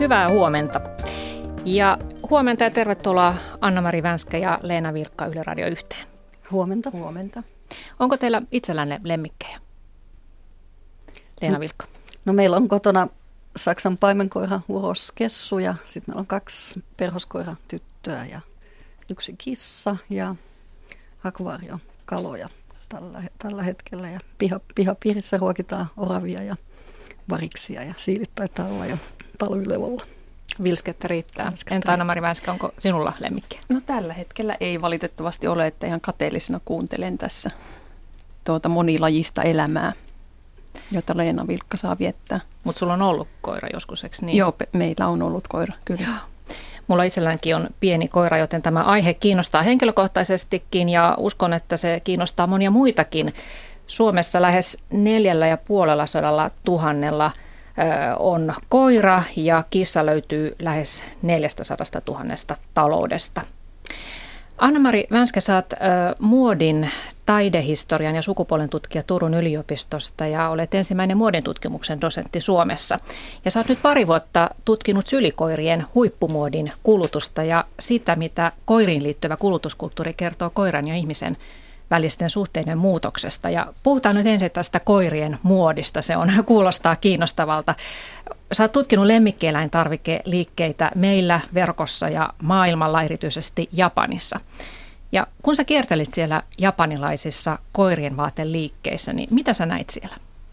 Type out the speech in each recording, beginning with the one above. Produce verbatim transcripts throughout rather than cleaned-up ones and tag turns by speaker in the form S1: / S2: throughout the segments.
S1: Hyvää huomenta. Ja huomenta ja tervetuloa Anna-Mari Vänskä ja Leena Vilkka Yle Radio yhteen.
S2: Huomenta.
S3: Huomenta.
S1: Onko teillä itsellänne lemmikkejä? Leena Vilkka.
S2: No, no meillä on kotona Saksan paimenkoira Uros Kessu ja sitten meillä on kaksi perhoskoira tyttöä ja yksi kissa ja akvaariokaloja tällä, tällä hetkellä. Ja piha, pihapiirissä ruokitaan oravia ja variksia ja siilit taitaa olla jo talvilevolla.
S1: Vilskettä riittää.
S2: Vilskettä
S1: Entä Anna-Mari Vänskä, onko sinulla lemmikkiä?
S3: No tällä hetkellä ei valitettavasti ole, että ihan kateellisena kuuntelen tässä tuota monilajista elämää, jota Leena Vilkka saa viettää.
S1: Mutta sulla on ollut koira joskus, eikö niin?
S3: Joo, meillä on ollut koira, kyllä.
S1: Joo. Mulla itselläänkin on pieni koira, joten tämä aihe kiinnostaa henkilökohtaisestikin ja uskon, että se kiinnostaa monia muitakin. Suomessa lähes neljällä ja puolella sadalla tuhannella on koira ja kissa löytyy lähes neljästäsadasta tuhannesta taloudesta. Anna-Mari Vänskä, sä oot muodin, taidehistorian ja sukupuolen tutkija Turun yliopistosta ja olet ensimmäinen muodin tutkimuksen dosentti Suomessa. Ja sä oot nyt pari vuotta tutkinut sylikoirien huippumuodin kulutusta ja sitä, mitä koiriin liittyvä kulutuskulttuuri kertoo koiran ja ihmisen välisten suhteiden muutoksesta. Ja puhutaan nyt ensin tästä koirien muodista, se on, kuulostaa kiinnostavalta. Sä oot tutkinut lemmikkieläintarvikeliikkeitä meillä verkossa ja maailmalla, erityisesti Japanissa. Ja kun sä kiertelit siellä japanilaisissa koirien vaateliikkeissä, niin mitä sä näit siellä?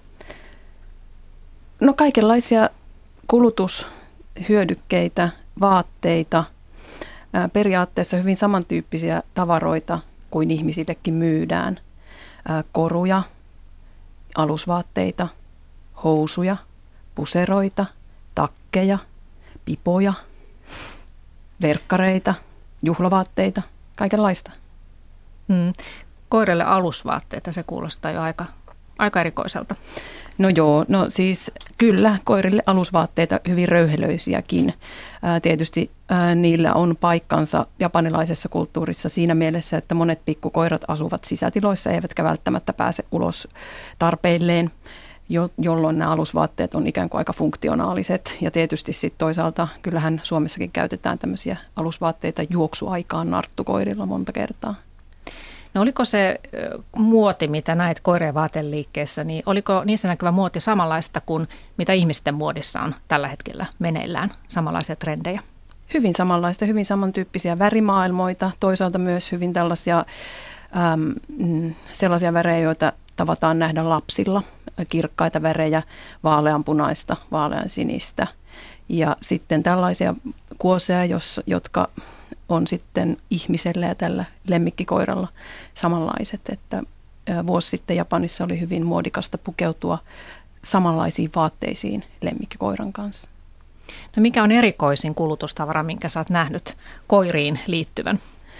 S3: No kaikenlaisia kulutushyödykkeitä, vaatteita, periaatteessa hyvin samantyyppisiä tavaroita kuin ihmisillekin myydään. Koruja, alusvaatteita, housuja, puseroita, takkeja, pipoja, verkkareita, juhlavaatteita, kaikenlaista.
S1: Hmm. Koirille alusvaatteita, se kuulostaa jo aika, aika erikoiselta.
S3: No joo, no siis kyllä koirille alusvaatteita hyvin röyhelöisiäkin. Ää, tietysti ää, niillä on paikkansa japanilaisessa kulttuurissa siinä mielessä, että monet pikkukoirat asuvat sisätiloissa eivätkä välttämättä pääse ulos tarpeilleen, jo, jolloin nämä alusvaatteet on ikään kuin aika funktionaaliset. Ja tietysti sitten toisaalta kyllähän Suomessakin käytetään tämmöisiä alusvaatteita juoksuaikaan narttukoirilla monta kertaa.
S1: No oliko se muoti, mitä näit koirien vaateliikkeessä, niin oliko niissä näkyvä muoti samanlaista kuin mitä ihmisten muodissa on tällä hetkellä meneillään, samanlaisia trendejä?
S3: Hyvin samanlaista, hyvin samantyyppisiä värimaailmoita, toisaalta myös hyvin tällaisia äm, sellaisia värejä, joita tavataan nähdä lapsilla, kirkkaita värejä, vaaleanpunaista, vaaleansinistä ja sitten tällaisia kuoseja, jos, jotka on sitten ihmisellä ja tällä lemmikkikoiralla samanlaiset, että vuosi sitten Japanissa oli hyvin muodikasta pukeutua samanlaisiin vaatteisiin lemmikkikoiran kanssa.
S1: No mikä on erikoisin kulutustavara, minkä sä oot nähnyt koiriin liittyvän?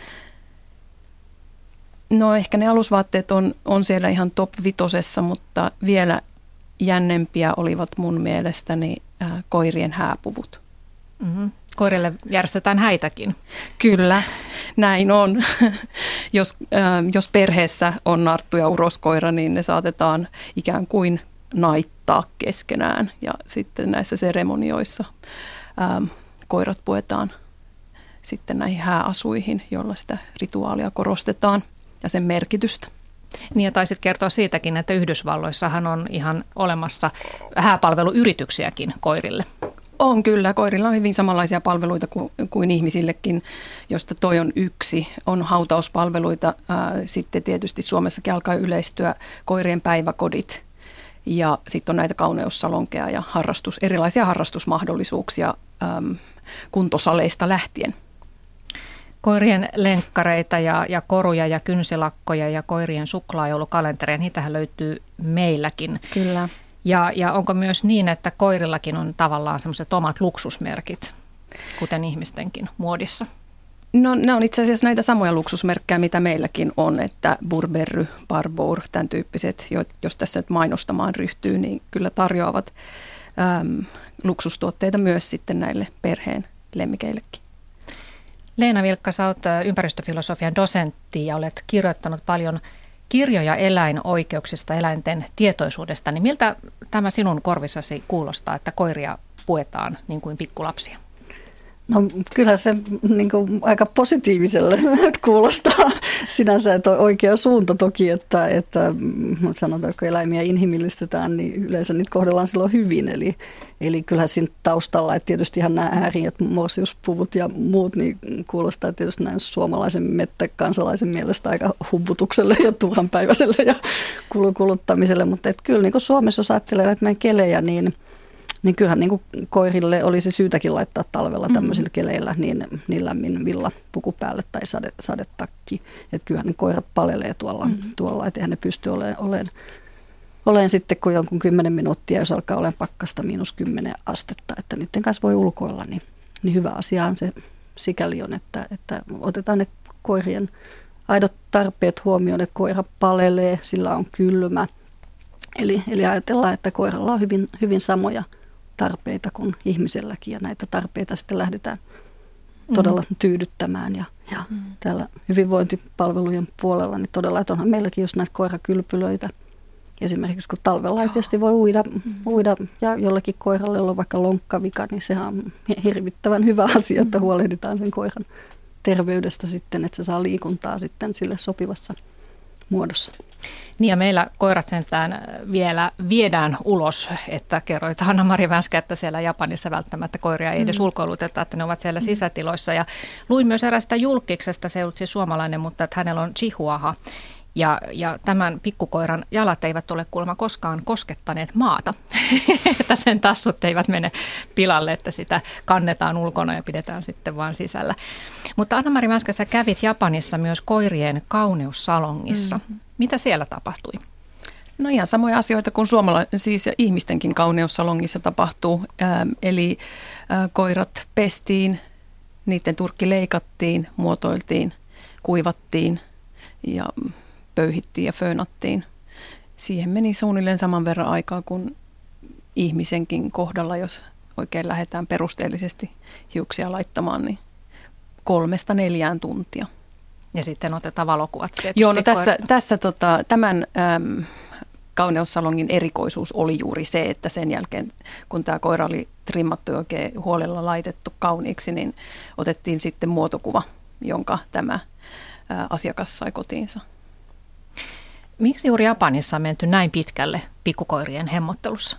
S3: No ehkä ne alusvaatteet on, on siellä ihan top vitosessa, mutta vielä jännempiä olivat mun mielestäni äh, koirien hääpuvut.
S1: Mm-hmm. Koirille järjestetään häitäkin.
S3: Kyllä, näin on. jos, äh, jos perheessä on narttu ja uroskoira, niin ne saatetaan ikään kuin naittaa keskenään. Ja sitten näissä seremonioissa äh, koirat puetaan sitten näihin hääasuihin, jolla sitä rituaalia korostetaan ja sen merkitystä.
S1: Niin ja taisit kertoa siitäkin, että Yhdysvalloissahan on ihan olemassa hääpalveluyrityksiäkin koirille.
S3: On kyllä. Koirilla on hyvin samanlaisia palveluita kuin, kuin ihmisillekin, josta toi on yksi. On hautauspalveluita. Ää, sitten tietysti Suomessakin alkaa yleistyä koirien päiväkodit. Ja sitten on näitä kauneussalonkeja ja harrastus, erilaisia harrastusmahdollisuuksia äm, kuntosaleista lähtien.
S1: Koirien lenkkareita ja, ja koruja ja kynsilakkoja ja koirien suklaajoulukalentereja, niitähän löytyy meilläkin.
S3: Kyllä.
S1: Ja, ja onko myös niin, että koirillakin on tavallaan semmoiset omat luksusmerkit, kuten ihmistenkin muodissa?
S3: No ne on itse asiassa näitä samoja luksusmerkkejä, mitä meilläkin on, että Burberry, Barbour, tämän tyyppiset, jos tässä nyt mainostamaan ryhtyy, niin kyllä tarjoavat äm, luksustuotteita myös sitten näille perheen lemmikeillekin.
S1: Leena Vilkka, sä oot ympäristöfilosofian dosentti ja olet kirjoittanut paljon kirjoja eläinoikeuksista, eläinten tietoisuudesta. Niin miltä tämä sinun korvissasi kuulostaa, että koiria puetaan niin kuin pikkulapsia?
S2: No kyllä se niin kuin aika positiiviselle kuulostaa sinänsä, että on oikea suunta toki, että, että sanotaan, että kun eläimiä inhimillistetään, niin yleensä niitä kohdellaan silloin hyvin. Eli, eli kyllähän siinä taustalla, että tietysti ihan nämä ääriöt, morsiuspuvut ja muut, niin kuulostaa tietysti näin suomalaisen mettäkansalaisen mielestä aika humputukselle ja turhanpäiväiselle ja kuluttamiselle. Mutta että kyllä niin kuin Suomessa, jos ajattelee näitä meidän kelejä, niin niin kyllähän niin kuin koirille olisi syytäkin laittaa talvella tämmöisillä keleillä niin, niin lämmin villapuku päälle tai sade, sadetakki. Että kyllähän ne koirat palelee tuolla, mm-hmm. tuolla että eihän ne pysty olemaan, olemaan, olemaan sitten kun jonkun kymmenen minuuttia, jos alkaa olemaan pakkasta miinus kymmenen astetta, että niiden kanssa voi ulkoilla, niin, niin hyvä asiahan se sikäli on, että, että otetaan ne koirien aidot tarpeet huomioon, että koira palelee, sillä on kylmä. Eli, eli ajatellaan, että koiralla on hyvin, hyvin samoja tarpeita kuin ihmiselläkin ja näitä tarpeita sitten lähdetään todella mm. tyydyttämään. Ja, ja mm. täällä hyvinvointipalvelujen puolella niin todella, että onhan meilläkin just näitä koirakylpylöitä. Esimerkiksi kun talvella ei tietysti voi uida, mm. uida ja jollekin koiralle, jolla on vaikka lonkkavika, niin sehän on hirvittävän hyvä asia, että huolehditaan sen koiran terveydestä sitten, että se saa liikuntaa sitten sille sopivassa muodossa.
S1: Niin ja meillä koirat sentään vielä viedään ulos, että kerroit Hanna-Mari Vänskä, että siellä Japanissa välttämättä koiria ei edes mm. ulkoiluteta, että ne ovat siellä mm. sisätiloissa. Ja luin myös erästä julkiksesta, se ei ollut siis suomalainen, mutta että hänellä on chihuahua. Ja, ja tämän pikkukoiran jalat eivät ole kuulemma koskaan koskettaneet maata, että sen tassut eivät mene pilalle, että sitä kannetaan ulkona ja pidetään sitten vaan sisällä. Mutta Anna-Mari Vänskä, sä kävit Japanissa myös koirien kauneussalongissa. Mm-hmm. Mitä siellä tapahtui?
S3: No ihan samoja asioita kuin suomalaisen, siis ihmistenkin kauneussalongissa tapahtuu. Ähm, eli äh, koirat pestiin, niiden turkki leikattiin, muotoiltiin, kuivattiin ja pöyhittiin ja föönattiin. Siihen meni suunnilleen saman verran aikaa kuin ihmisenkin kohdalla, jos oikein lähdetään perusteellisesti hiuksia laittamaan, niin kolmesta neljään tuntia.
S1: Ja sitten otetaan valokuvat.
S3: Joo, no tässä, tässä tota, tämän äm, kauneussalongin erikoisuus oli juuri se, että sen jälkeen, kun tämä koira oli trimmattu ja oikein huolella laitettu kauniiksi, niin otettiin sitten muotokuva, jonka tämä ä, asiakas sai kotiinsa.
S1: Miksi juuri Japanissa on menty näin pitkälle pikkukoirien hemmottelussa?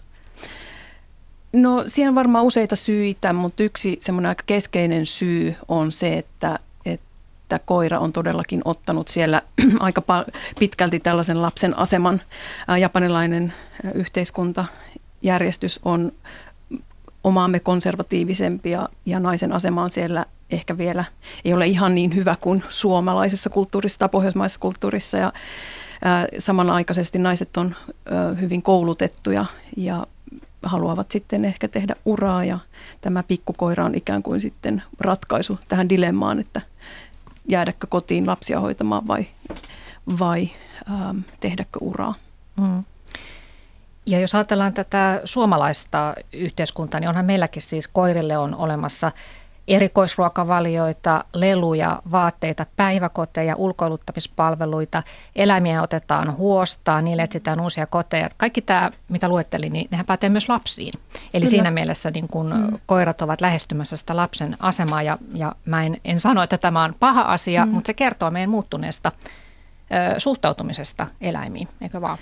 S3: No siellä on varmaan useita syitä, mutta yksi semmoinen aika keskeinen syy on se, että, että koira on todellakin ottanut siellä aika pitkälti tällaisen lapsen aseman. Japanilainen yhteiskuntajärjestys on omaamme konservatiivisempi ja, ja naisen asema on siellä ehkä vielä, ei ole ihan niin hyvä kuin suomalaisessa kulttuurissa tai pohjoismaisessa kulttuurissa. Ja, ää, samanaikaisesti naiset on ää, hyvin koulutettuja ja haluavat sitten ehkä tehdä uraa ja tämä pikkukoira on ikään kuin sitten ratkaisu tähän dilemmaan, että jäädäkö kotiin lapsia hoitamaan vai, vai ähm, tehdäkö uraa. Mm.
S1: Ja jos ajatellaan tätä suomalaista yhteiskuntaa, niin onhan meilläkin siis koirille on olemassa erikoisruokavalioita, leluja, vaatteita, päiväkoteja, ulkoiluttamispalveluita, eläimiä otetaan huostaan, niille etsitään uusia koteja. Kaikki tämä, mitä luettelin, niin nehän pätee myös lapsiin. Eli Kyllä. siinä mielessä niin kun mm. koirat ovat lähestymässä sitä lapsen asemaa, ja, ja mä en, en sano, että tämä on paha asia, mm. mutta se kertoo meidän muuttuneesta ö, suhtautumisesta eläimiin, eikö vaan?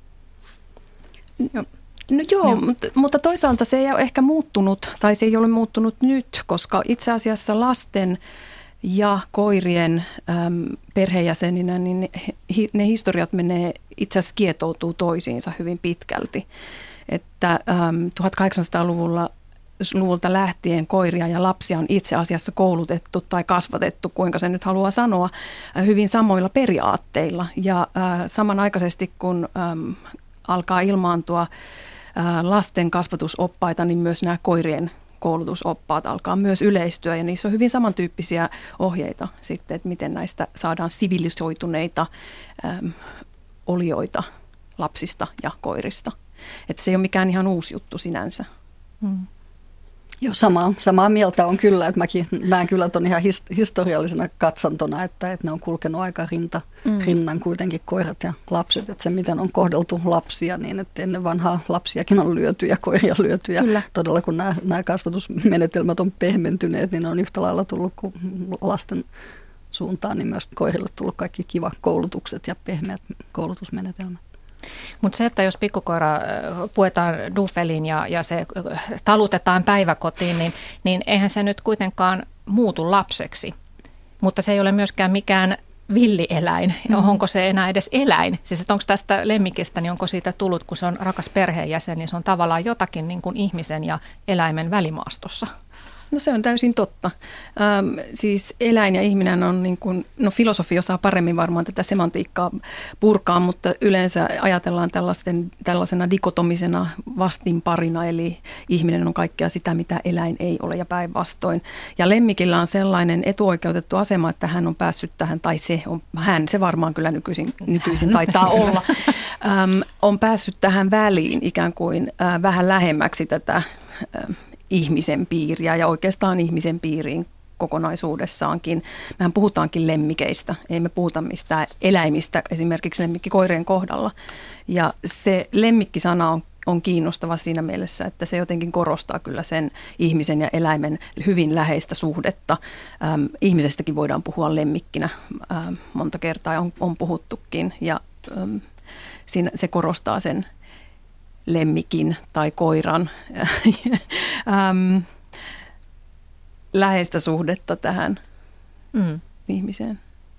S3: Joo. No joo, mutta, mutta toisaalta se ei ole ehkä muuttunut, tai se ei ole muuttunut nyt, koska itse asiassa lasten ja koirien äm, perheenjäseninä, niin ne, ne historiat menee, itse asiassa kietoutuu toisiinsa hyvin pitkälti. Että äm, tuhatkahdeksansataaluvulla luvulta lähtien koiria ja lapsia on itse asiassa koulutettu tai kasvatettu, kuinka se nyt haluaa sanoa, hyvin samoilla periaatteilla. Ja äh, samanaikaisesti kun äm, alkaa ilmaantua lasten kasvatusoppaita, niin myös nämä koirien koulutusoppaat alkaa myös yleistyä ja niissä on hyvin samantyyppisiä ohjeita sitten, että miten näistä saadaan sivilisoituneita äm, olioita lapsista ja koirista. Että se ei ole mikään ihan uusi juttu sinänsä.
S1: Hmm.
S2: Joo, samaa, samaa mieltä on kyllä, että mäkin näen kyllä ton ihan his, historiallisena katsantona, että, että ne on kulkenut aika rinta, mm. rinnan kuitenkin koirat ja lapset, että se miten on kohdeltu lapsia, niin että ennen vanhaa lapsiakin on lyöty ja koiria lyöty ja kyllä. Todella kun nämä, nämä kasvatusmenetelmät on pehmentyneet, niin ne on yhtä lailla tullut kuin lasten suuntaan, niin myös koirille tullut kaikki kiva koulutukset ja pehmeät koulutusmenetelmät.
S1: Mutta se, että jos pikkukoira puetaan duffeliin ja, ja se talutetaan päiväkotiin, niin, niin eihän se nyt kuitenkaan muutu lapseksi. Mutta se ei ole myöskään mikään villieläin. Mm-hmm. Onko se enää edes eläin? Siis että onko tästä lemmikistä, niin onko siitä tullut, kun se on rakas perheenjäsen, niin se on tavallaan jotakin niin kuin ihmisen ja eläimen välimaastossa.
S3: No se on täysin totta. Ähm, siis eläin ja ihminen on niin kuin, no filosofi osaa paremmin varmaan tätä semantiikkaa purkaa, mutta yleensä ajatellaan tällaisen, tällaisena dikotomisena vastinparina, eli ihminen on kaikkea sitä, mitä eläin ei ole ja päinvastoin. Ja lemmikillä on sellainen etuoikeutettu asema, että hän on päässyt tähän, tai se on, hän, se varmaan kyllä nykyisin, nykyisin taitaa olla, ähm, on päässyt tähän väliin ikään kuin äh, vähän lähemmäksi tätä äh, ihmisen piiriä ja oikeastaan ihmisen piiriin kokonaisuudessaankin. Mehän puhutaankin lemmikeistä, ei me puhuta mistään eläimistä, esimerkiksi lemmikkikoirien kohdalla. Ja se lemmikkisana on, on kiinnostava siinä mielessä, että se jotenkin korostaa kyllä sen ihmisen ja eläimen hyvin läheistä suhdetta. Ähm, ihmisestäkin voidaan puhua lemmikkinä, ähm, monta kertaa on, on puhuttukin ja ähm, siinä se korostaa sen lemmikin tai koiran ähm, läheistä suhdetta tähän mm. ihmiseen.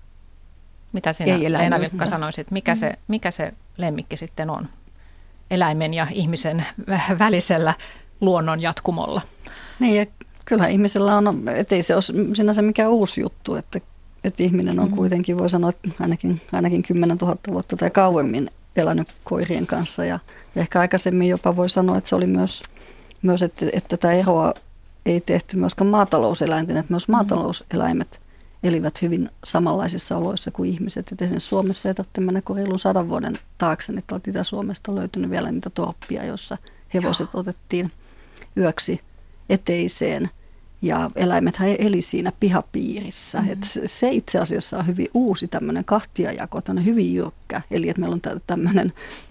S1: Mitä sinä, Leena Vilkka, sanoisit, mikä, mm. se, mikä se lemmikki sitten on eläimen ja ihmisen välisellä luonnon jatkumolla?
S2: Niin, ja kyllähän ihmisellä on, ettei se ole sinänsä mikään uusi juttu, että, että ihminen on mm. kuitenkin, voi sanoa, että ainakin, ainakin kymmenen tuhatta vuotta tai kauemmin elänyt koirien kanssa ja Ja ehkä aikaisemmin jopa voi sanoa, että se oli myös, myös että, että tätä eroa ei tehty myöskään maatalouseläinten, että myös maatalouseläimet elivät hyvin samanlaisissa oloissa kuin ihmiset. Et esimerkiksi Suomessa ei tarvitse mennä kuin reilun sadan vuoden taakse, että Itä-Suomesta on löytynyt vielä niitä torppia, joissa hevoset Joo. otettiin yöksi eteiseen. Ja eläimethän eli siinä pihapiirissä. Mm-hmm. Et se itse asiassa on hyvin uusi tämmöinen kahtiajako, tämmöinen hyvin jyrkkä. Eli että meillä on tämmöinen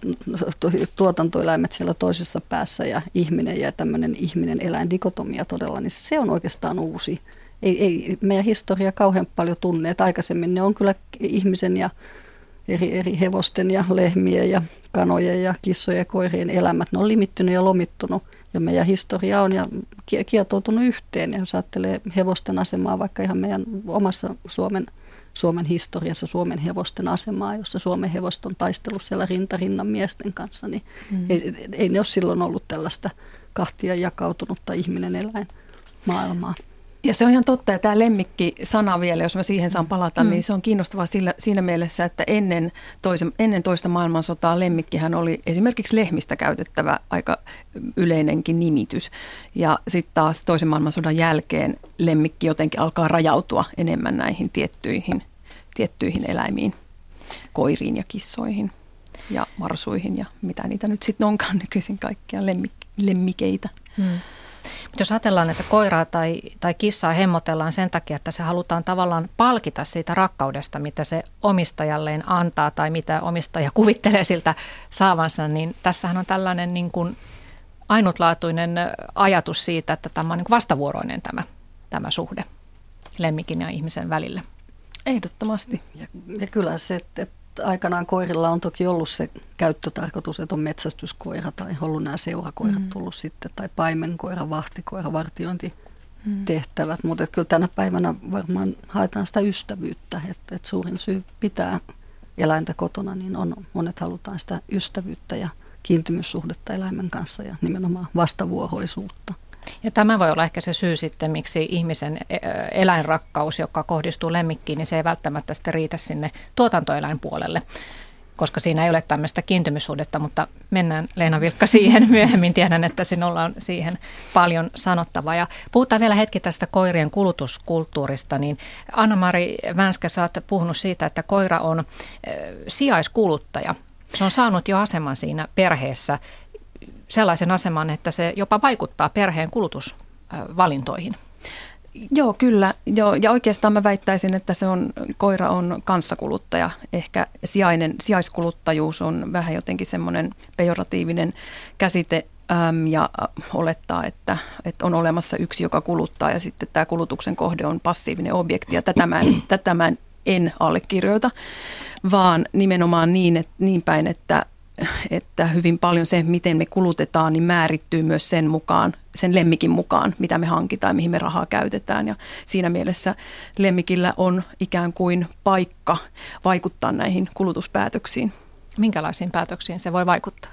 S2: tuotantoeläimet siellä toisessa päässä ja ihminen ja tämmöinen ihminen-eläin-dikotomia todella, niin se on oikeastaan uusi. Ei, ei meidän historia kauhean paljon tunne, että aikaisemmin ne on kyllä ihmisen ja eri, eri hevosten ja lehmien ja kanojen ja kissojen ja koirien elämät. Ne on limittynyt ja lomittunut. Ja meidän historia on ja kietoutunut yhteen. Ja jos ajattelee hevosten asemaa, vaikka ihan meidän omassa Suomen, Suomen historiassa Suomen hevosten asemaa, jossa Suomen hevost on taistellut siellä rintarinnan miesten kanssa, niin mm. ei, ei ne ole silloin ollut tällaista kahtia jakautunutta ihminen-eläin maailmaa.
S3: Ja se on ihan totta, ja tämä lemmikki-sana vielä, jos mä siihen saan palata, mm. niin se on kiinnostavaa sillä, siinä mielessä, että ennen, toisen, ennen toista maailmansotaa lemmikkihän oli esimerkiksi lehmistä käytettävä aika yleinenkin nimitys. Ja sitten taas toisen maailmansodan jälkeen lemmikki jotenkin alkaa rajautua enemmän näihin tiettyihin, tiettyihin eläimiin, koiriin ja kissoihin ja marsuihin ja mitä niitä nyt sitten onkaan nykyisin kaikkia lemmik- lemmikeitä. Mm.
S1: Mutta jos ajatellaan, että koiraa tai, tai kissaa hemmotellaan sen takia, että se halutaan tavallaan palkita siitä rakkaudesta, mitä se omistajalleen antaa tai mitä omistaja kuvittelee siltä saavansa, niin tässähän on tällainen niin kuin ainutlaatuinen ajatus siitä, että tämä on niin kuin vastavuoroinen tämä, tämä suhde lemmikin ja ihmisen välillä.
S3: Ehdottomasti.
S2: Ja, ja kyllä se, että aikanaan koirilla on toki ollut se käyttötarkoitus, että on metsästyskoira tai ollut nämä seurakoirat mm. tullut sitten, tai paimenkoira, vahtikoira, vartiointitehtävät, mm. mutta kyllä tänä päivänä varmaan haetaan sitä ystävyyttä, että, että suurin syy pitää eläintä kotona, niin on, on, että halutaan sitä ystävyyttä ja kiintymyssuhdetta eläimen kanssa ja nimenomaan vastavuoroisuutta.
S1: Ja tämä voi olla ehkä se syy sitten, miksi ihmisen eläinrakkaus, joka kohdistuu lemmikkiin, niin se ei välttämättä sitten riitä sinne tuotantoeläinpuolelle, koska siinä ei ole tämmöistä kiintymyssuhdetta, mutta mennään Leena Vilkka siihen myöhemmin. Tiedän, että sinulla on siihen paljon sanottavaa. Ja puhutaan vielä hetki tästä koirien kulutuskulttuurista, niin Anna-Mari Vänskä, sä oot puhunut siitä, että koira on sijaiskuluttaja. Se on saanut jo aseman siinä perheessä, sellaisen aseman, että se jopa vaikuttaa perheen kulutus valintoihin.
S3: Joo, kyllä. Joo, ja oikeastaan mä väittäisin, että se on, koira on kanssakuluttaja. Ehkä sijainen, sijaiskuluttajuus on vähän jotenkin semmoinen pejoratiivinen käsite äm, ja olettaa, että, että on olemassa yksi, joka kuluttaa ja sitten tämä kulutuksen kohde on passiivinen objekti. Ja tätä mä en, tätä mä en allekirjoita, vaan nimenomaan niin, että, niin päin, että että hyvin paljon se, miten me kulutetaan, niin määrittyy myös sen mukaan, sen lemmikin mukaan, mitä me hankitaan, mihin me rahaa käytetään. Ja siinä mielessä lemmikillä on ikään kuin paikka vaikuttaa näihin kulutuspäätöksiin.
S1: Minkälaisiin päätöksiin se voi vaikuttaa?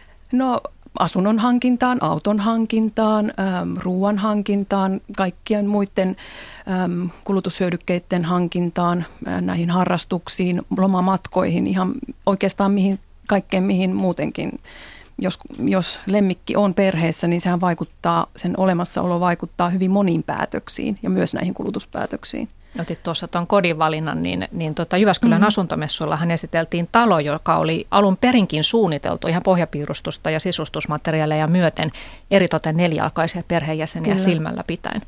S3: No asunnon hankintaan, auton hankintaan, äm, ruoan hankintaan, kaikkien muiden äm, kulutushyödykkeiden hankintaan, ä, näihin harrastuksiin, lomamatkoihin, ihan oikeastaan mihin kaikkeen mihin muutenkin, jos, jos lemmikki on perheessä, niin sehän vaikuttaa, sen olemassaolo vaikuttaa hyvin moniin päätöksiin ja myös näihin kulutuspäätöksiin.
S1: Otit tuossa tuon kodinvalinnan, niin, niin tota Jyväskylän mm-hmm. asuntomessuillahan esiteltiin talo, joka oli alun perinkin suunniteltu ihan pohjapiirustusta ja sisustusmateriaaleja myöten eritoten nelijalkaisia perheenjäseniä Kyllä. silmällä pitäen.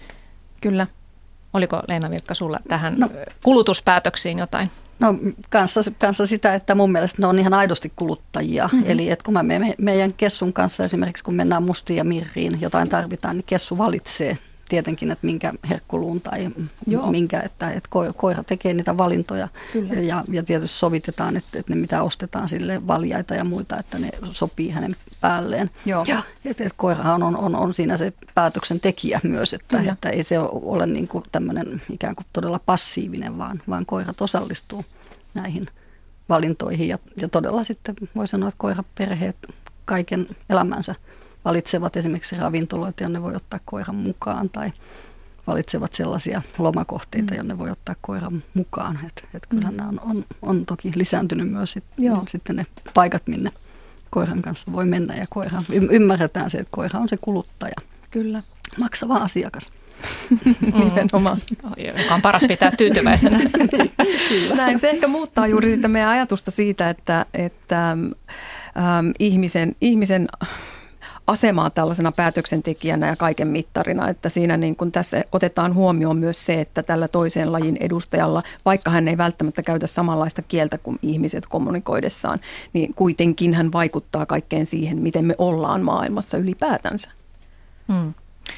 S3: Kyllä.
S1: Oliko Leena-Vilkka sulla tähän
S2: no.
S1: kulutuspäätöksiin jotain?
S2: No kanssa, kanssa sitä, että mun mielestä ne on ihan aidosti kuluttajia. Mm-hmm. Eli että kun mä me, meidän Kessun kanssa esimerkiksi kun mennään Mustiin ja Mirriin, jotain tarvitaan, niin Kessu valitsee tietenkin, että minkä herkkuluun tai Joo. minkä, että, että koira tekee niitä valintoja. Ja, ja tietysti sovitetaan, että, että ne mitä ostetaan sille valjaita ja muita, että ne sopii hänen päälleen. Joo. Ja että, että koirahan on, on, on siinä se päätöksentekijä myös, että, että ei se ole niin kuin tämmöinen ikään kuin todella passiivinen, vaan, vaan koirat osallistuu näihin valintoihin. Ja, ja todella sitten voi sanoa, että koiraperheet kaiken elämänsä valitsevat esimerkiksi ravintoloita, jonne voi ottaa koiran mukaan, tai valitsevat sellaisia lomakohteita, mm. jonne voi ottaa koiran mukaan. Et, et kyllähän mm. nämä on, on, on toki lisääntynyt myös sit, sitten ne paikat, minne koiran kanssa voi mennä, ja koira, ymmärretään se, että koira on se kuluttaja.
S3: Kyllä.
S2: Maksava asiakas.
S3: Nimenomaan.
S1: Joka on paras pitää tyytyväisenä.
S3: Näin, se ehkä muuttaa juuri sitä meidän ajatusta siitä, että, että äm, ihmisen, ihmisen asemaa tällaisena päätöksentekijänä ja kaiken mittarina, että siinä niin kun tässä otetaan huomioon myös se, että tällä toisen lajin edustajalla, vaikka hän ei välttämättä käytä samanlaista kieltä kuin ihmiset kommunikoidessaan, niin kuitenkin hän vaikuttaa kaikkeen siihen, miten me ollaan maailmassa ylipäätänsä. Hmm.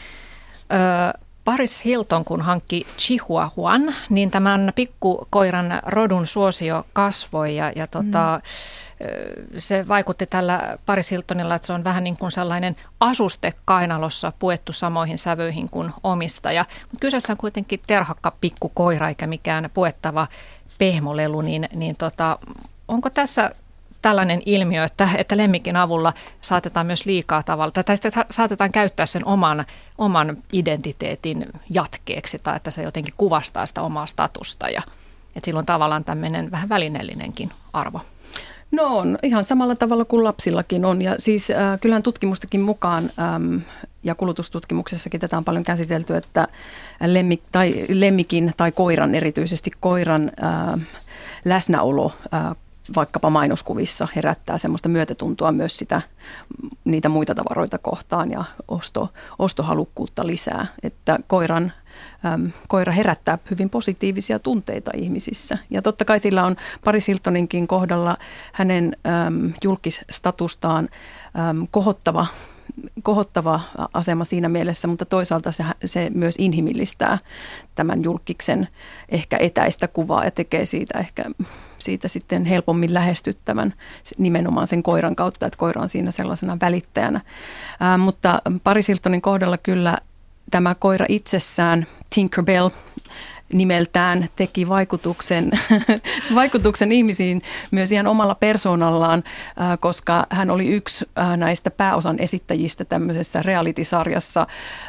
S1: Ö, Paris Hilton, kun hankki Chihuahuan, niin tämän pikkukoiran rodun suosio kasvoi ja, ja tota, hmm. se vaikutti tällä Paris Hiltonilla, että se on vähän niin kuin sellainen asuste kainalossa puettu samoihin sävyihin kuin omistaja. Mutta kyseessä on kuitenkin terhakka pikkukoira eikä mikään puettava pehmolelu, niin, niin tota, onko tässä tällainen ilmiö, että, että lemmikin avulla saatetaan myös liikaa tavalla, tai sitten saatetaan käyttää sen oman, oman identiteetin jatkeeksi, tai että se jotenkin kuvastaa sitä omaa statusta, ja että silloin tavallaan tämmöinen vähän välineellinenkin arvo.
S3: No on, ihan samalla tavalla kuin lapsillakin on, ja siis äh, kyllähän tutkimustakin mukaan, äm, ja kulutustutkimuksessakin tätä on paljon käsitelty, että lemmik, tai lemmikin tai koiran, erityisesti koiran äh, läsnäolo äh, vaikkapa mainoskuvissa herättää semmoista myötätuntoa myös sitä, niitä muita tavaroita kohtaan ja osto, ostohalukkuutta lisää, että koiran, äm, koira herättää hyvin positiivisia tunteita ihmisissä. Ja totta kai sillä on Paris Hiltoninkin kohdalla hänen äm, julkisstatustaan äm, kohottava kohottava asema siinä mielessä, mutta toisaalta se, se myös inhimillistää tämän julkiksen ehkä etäistä kuvaa ja tekee siitä ehkä siitä sitten helpommin lähestyttävän nimenomaan sen koiran kautta, että koira on siinä sellaisena välittäjänä. Ää, mutta Paris Hiltonin kohdalla kyllä tämä koira itsessään, Tinkerbell nimeltään, teki vaikutuksen, vaikutuksen ihmisiin myös ihan omalla persoonallaan, koska hän oli yksi näistä pääosan esittäjistä tämmöisessä reality-sarjassa,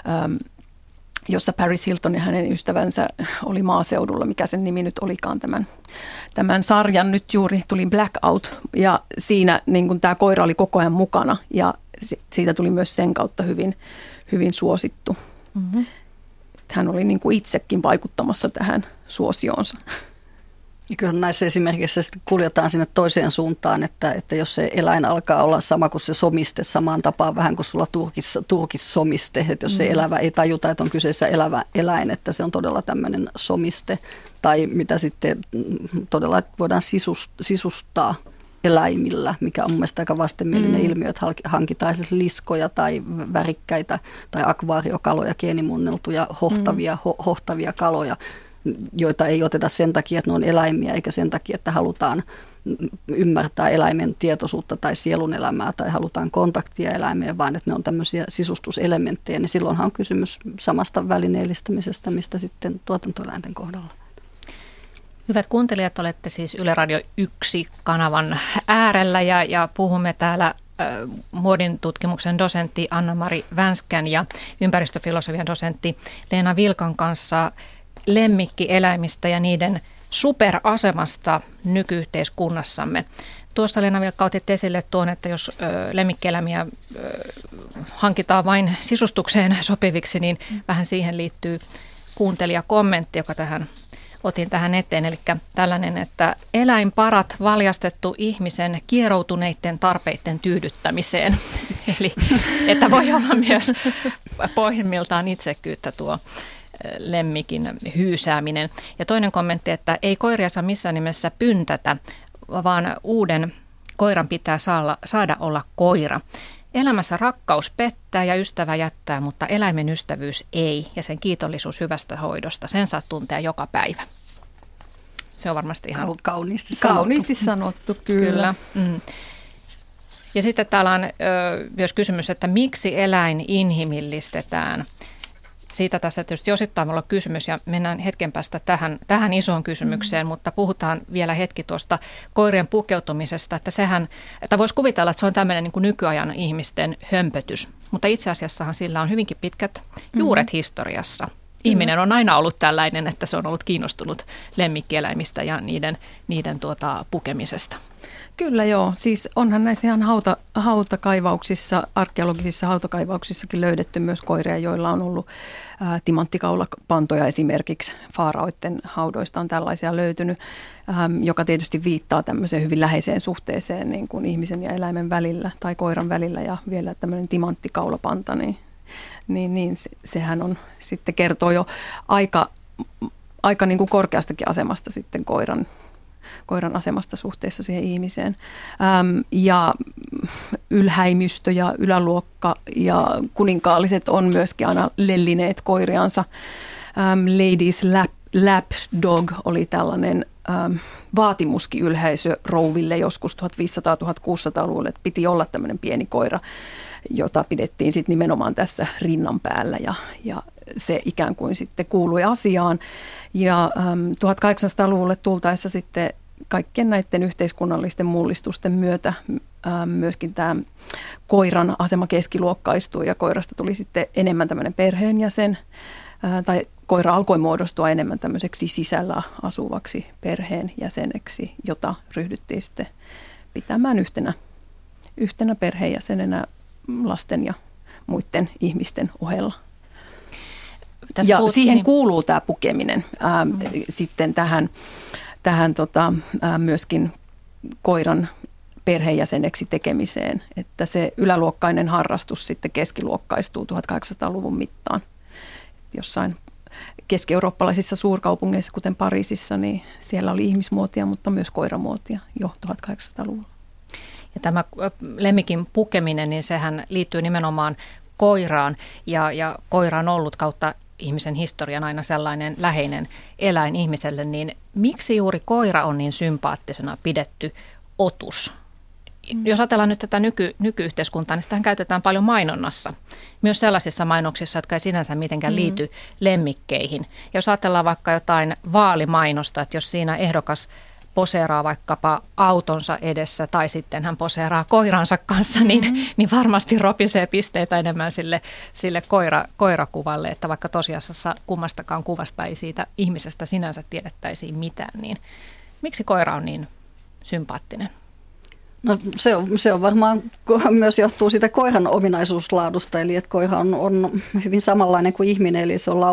S3: jossa Paris Hilton ja hänen ystävänsä oli maaseudulla, mikä sen nimi nyt olikaan tämän, tämän sarjan. Nyt juuri tuli Blackout ja siinä niin kun tämä koira oli koko ajan mukana ja siitä tuli myös sen kautta hyvin, hyvin suosittu. Mm-hmm. Hän oli niin kuin itsekin vaikuttamassa tähän suosioonsa.
S2: Kyllä näissä esimerkiksi kuljetaan sinne toiseen suuntaan, että, että jos se eläin alkaa olla sama kuin se somiste, samaan tapaan vähän kuin sulla turkis, turkissomiste, että jos se elävä ei tajuta, että on kyseessä elävä eläin, että se on todella tämmöinen somiste, tai mitä sitten todella voidaan sisustaa eläimillä, mikä on mun mielestä aika vastenmielinen mm. ilmiö, että hankitaan liskoja tai värikkäitä tai akvaariokaloja, geenimuunneltuja, hohtavia, mm. ho, hohtavia kaloja, joita ei oteta sen takia, että ne on eläimiä, eikä sen takia, että halutaan ymmärtää eläimen tietoisuutta tai sielun elämää tai halutaan kontaktia eläimeen, vaan että ne on tämmöisiä sisustuselementtejä, niin silloinhan on kysymys samasta välineellistämisestä, mistä sitten tuotantoeläinten kohdalla.
S1: Hyvät kuuntelijat, olette siis Yle Radio yksi kanavan äärellä ja, ja puhumme täällä äh, muodin tutkimuksen dosentti Anna-Mari Vänskän ja ympäristöfilosofian dosentti Leena Vilkan kanssa lemmikkieläimistä ja niiden superasemasta nykyyhteiskunnassamme. Tuossa Leena Vilkka otit esille tuon, että jos ö, lemmikkieläimiä ö, hankitaan vain sisustukseen sopiviksi, niin mm. vähän siihen liittyy kuuntelijakommentti, joka tähän otin tähän eteen. Eli tällainen, että eläinparat valjastettu ihmisen kieroutuneiden tarpeiden tyydyttämiseen. Eli että voi olla myös pohjimmiltaan itsekkyyttä tuo lemmikin hyysääminen. Ja toinen kommentti, että ei koiria saa missään nimessä pyntätä, vaan uuden koiran pitää saada, saada olla koira. Elämässä rakkaus pettää ja ystävä jättää, mutta eläimen ystävyys ei. Ja sen kiitollisuus hyvästä hoidosta, sen saa tuntea joka päivä. Se on varmasti ihan
S2: kauniisti sanottu.
S3: Kauniisti sanottu, kyllä.
S1: kyllä. Mm. Ja sitten täällä on ö, myös kysymys, että miksi eläin inhimillistetään? Siitä tässä tietysti osittain olla kysymys ja mennään hetken päästä tähän, tähän isoon kysymykseen, mm. mutta puhutaan vielä hetki tuosta koirien pukeutumisesta, että sehän, että voisi kuvitella, että se on tämmöinen niin kuin nykyajan ihmisten hömpötys, mutta itse asiassahan sillä on hyvinkin pitkät juuret mm. historiassa. Ihminen on aina ollut tällainen, että se on ollut kiinnostunut lemmikkieläimistä ja niiden, niiden tuota, pukemisesta.
S3: Kyllä joo, siis onhan näissä ihan hauta, hautakaivauksissa, arkeologisissa hautakaivauksissakin löydetty myös koiria, joilla on ollut ää, timanttikaulapantoja esimerkiksi. Faaraoiden haudoista on tällaisia löytynyt, ää, joka tietysti viittaa tämmöiseen hyvin läheiseen suhteeseen niin kuin ihmisen ja eläimen välillä tai koiran välillä ja vielä tämmöinen timanttikaulapanta, niin, niin, niin se, sehän on sitten kertoo jo aika, aika niin kuin korkeastakin asemasta sitten koiran koiran asemasta suhteessa siihen ihmiseen. Ähm, ja ylhäimystö ja yläluokka ja kuninkaalliset on myöskin aina lellineet koiriansa. Ähm, Ladies lap, Lapdog oli tällainen ähm, vaatimuskin yleisö rouville joskus tuhatviisisataa-tuhatkuusisataaluvulla, että piti olla tämmöinen pieni koira, jota pidettiin sitten nimenomaan tässä rinnan päällä ja, ja se ikään kuin sitten kuului asiaan. Ja ähm, tuhatkahdeksansataaluvulle tultaessa sitten kaikkien näiden yhteiskunnallisten mullistusten myötä ää, myöskin tämä koiran asema keskiluokkaistui ja koirasta tuli sitten enemmän tämmöinen perheenjäsen ää, tai koira alkoi muodostua enemmän tämmöiseksi sisällä asuvaksi perheenjäseneksi, jota ryhdyttiin sitten pitämään yhtenä, yhtenä perheenjäsenenä lasten ja muiden ihmisten ohella. Tässä ja puhut, siihen niin kuuluu tämä pukeminen ää, mm. sitten tähän tähän tota, ää, myöskin koiran perheenjäseneksi tekemiseen, että se yläluokkainen harrastus sitten keskiluokkaistuu tuhatkahdeksansataaluvun mittaan. Jossain keski-eurooppalaisissa suurkaupungeissa, kuten Pariisissa, niin siellä oli ihmismuotia, mutta myös koiramuotia jo tuhatkahdeksansataaluvulla.
S1: Ja tämä lemmikin pukeminen, niin sehän liittyy nimenomaan koiraan ja, ja koira on ollut kautta ihmisen historian aina sellainen läheinen eläin ihmiselle, niin miksi juuri koira on niin sympaattisena pidetty otus? Mm. Jos ajatellaan nyt tätä nyky, nykyyhteiskuntaa, niin sitähän käytetään paljon mainonnassa. Myös sellaisissa mainoksissa, jotka ei sinänsä mitenkään liity mm. lemmikkeihin. Ja jos ajatellaan vaikka jotain vaalimainosta, että jos siinä ehdokas poseeraa vaikkapa autonsa edessä tai sitten hän poseeraa koiransa kanssa, niin, mm-hmm. niin varmasti ropisee pisteitä enemmän sille, sille koira, koirakuvalle, että vaikka tosiasiassa kummastakaan kuvasta ei siitä ihmisestä sinänsä tiedettäisiin mitään, niin miksi koira on niin sympaattinen?
S2: No se on, se on varmaan myös johtuu siitä koiran ominaisuuslaadusta, eli että koira on, on hyvin samanlainen kuin ihminen, eli se on lauma,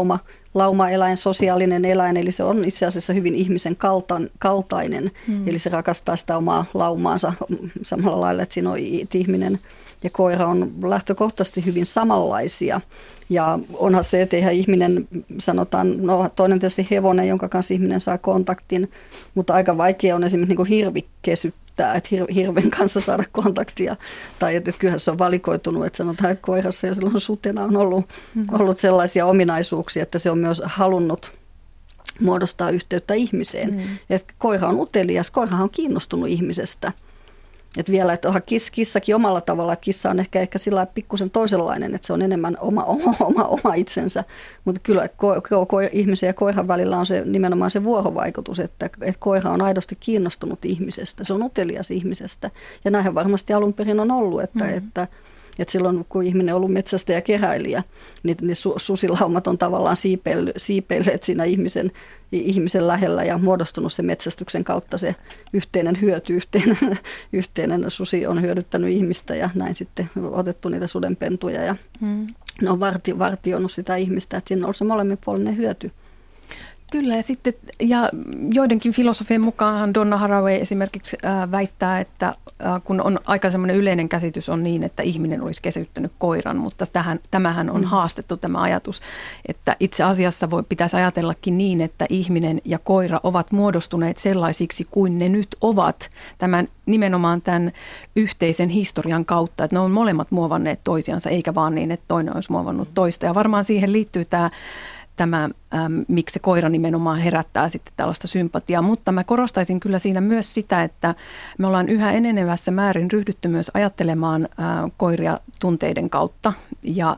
S2: laumaeläin, sosiaalinen eläin, eli se on itse asiassa hyvin ihmisen kaltan, kaltainen, mm. eli se rakastaa sitä omaa laumaansa samalla lailla, että siinä on ihminen ja koira on lähtökohtaisesti hyvin samanlaisia. Ja onhan se, että eihän ihminen, sanotaan, no toinen tietysti hevonen, jonka kanssa ihminen saa kontaktin, mutta aika vaikea on esimerkiksi niin kuin hirvi kesyttää, että hirven kanssa saada kontaktia. Tai että kyllähän se on valikoitunut, että sanotaan, että koirassa ja silloin sutena on ollut, ollut sellaisia ominaisuuksia, että se on myös halunnut muodostaa yhteyttä ihmiseen. Mm. Että koira on utelias, koirahan on kiinnostunut ihmisestä. Että vielä, että onhan kiss, kissakin omalla tavalla, että kissa on ehkä, ehkä sillä pikkusen toisenlainen, että se on enemmän oma, oma, oma, oma itsensä. Mutta kyllä ko, ko, ko, ihmisen ja koiran välillä on se nimenomaan se vuorovaikutus, että, että koira on aidosti kiinnostunut ihmisestä, se on utelias ihmisestä. Ja näinhän varmasti alun perin on ollut, että, mm-hmm. että Että silloin, kun ihminen on ollut metsästä ja keräilijä, niin ne susilaumat on tavallaan siipeilleet siinä ihmisen, ihmisen lähellä ja muodostunut se metsästyksen kautta se yhteinen hyöty, yhteinen, yhteinen susi on hyödyttänyt ihmistä ja näin sitten otettu niitä sudenpentuja ja hmm. ne on varti, vartioinut sitä ihmistä, että siinä on se molemminpuolinen hyöty.
S3: Kyllä, ja sitten ja joidenkin filosofien mukaan Donna Haraway esimerkiksi äh, väittää, että äh, kun on aika semmoinen yleinen käsitys on niin, että ihminen olisi kesyttänyt koiran, mutta tähän, tämähän on mm. haastettu tämä ajatus, että itse asiassa voi, pitäisi ajatellakin niin, että ihminen ja koira ovat muodostuneet sellaisiksi kuin ne nyt ovat tämän nimenomaan tämän yhteisen historian kautta, että ne on molemmat muovanneet toisiansa, eikä vaan niin, että toinen olisi muovannut toista, ja varmaan siihen liittyy tämä Tämä, äm, miksi se koira nimenomaan herättää sitten tällaista sympatiaa, mutta mä korostaisin kyllä siinä myös sitä, että me ollaan yhä enenevässä määrin ryhdytty myös ajattelemaan ä, koiria tunteiden kautta ja,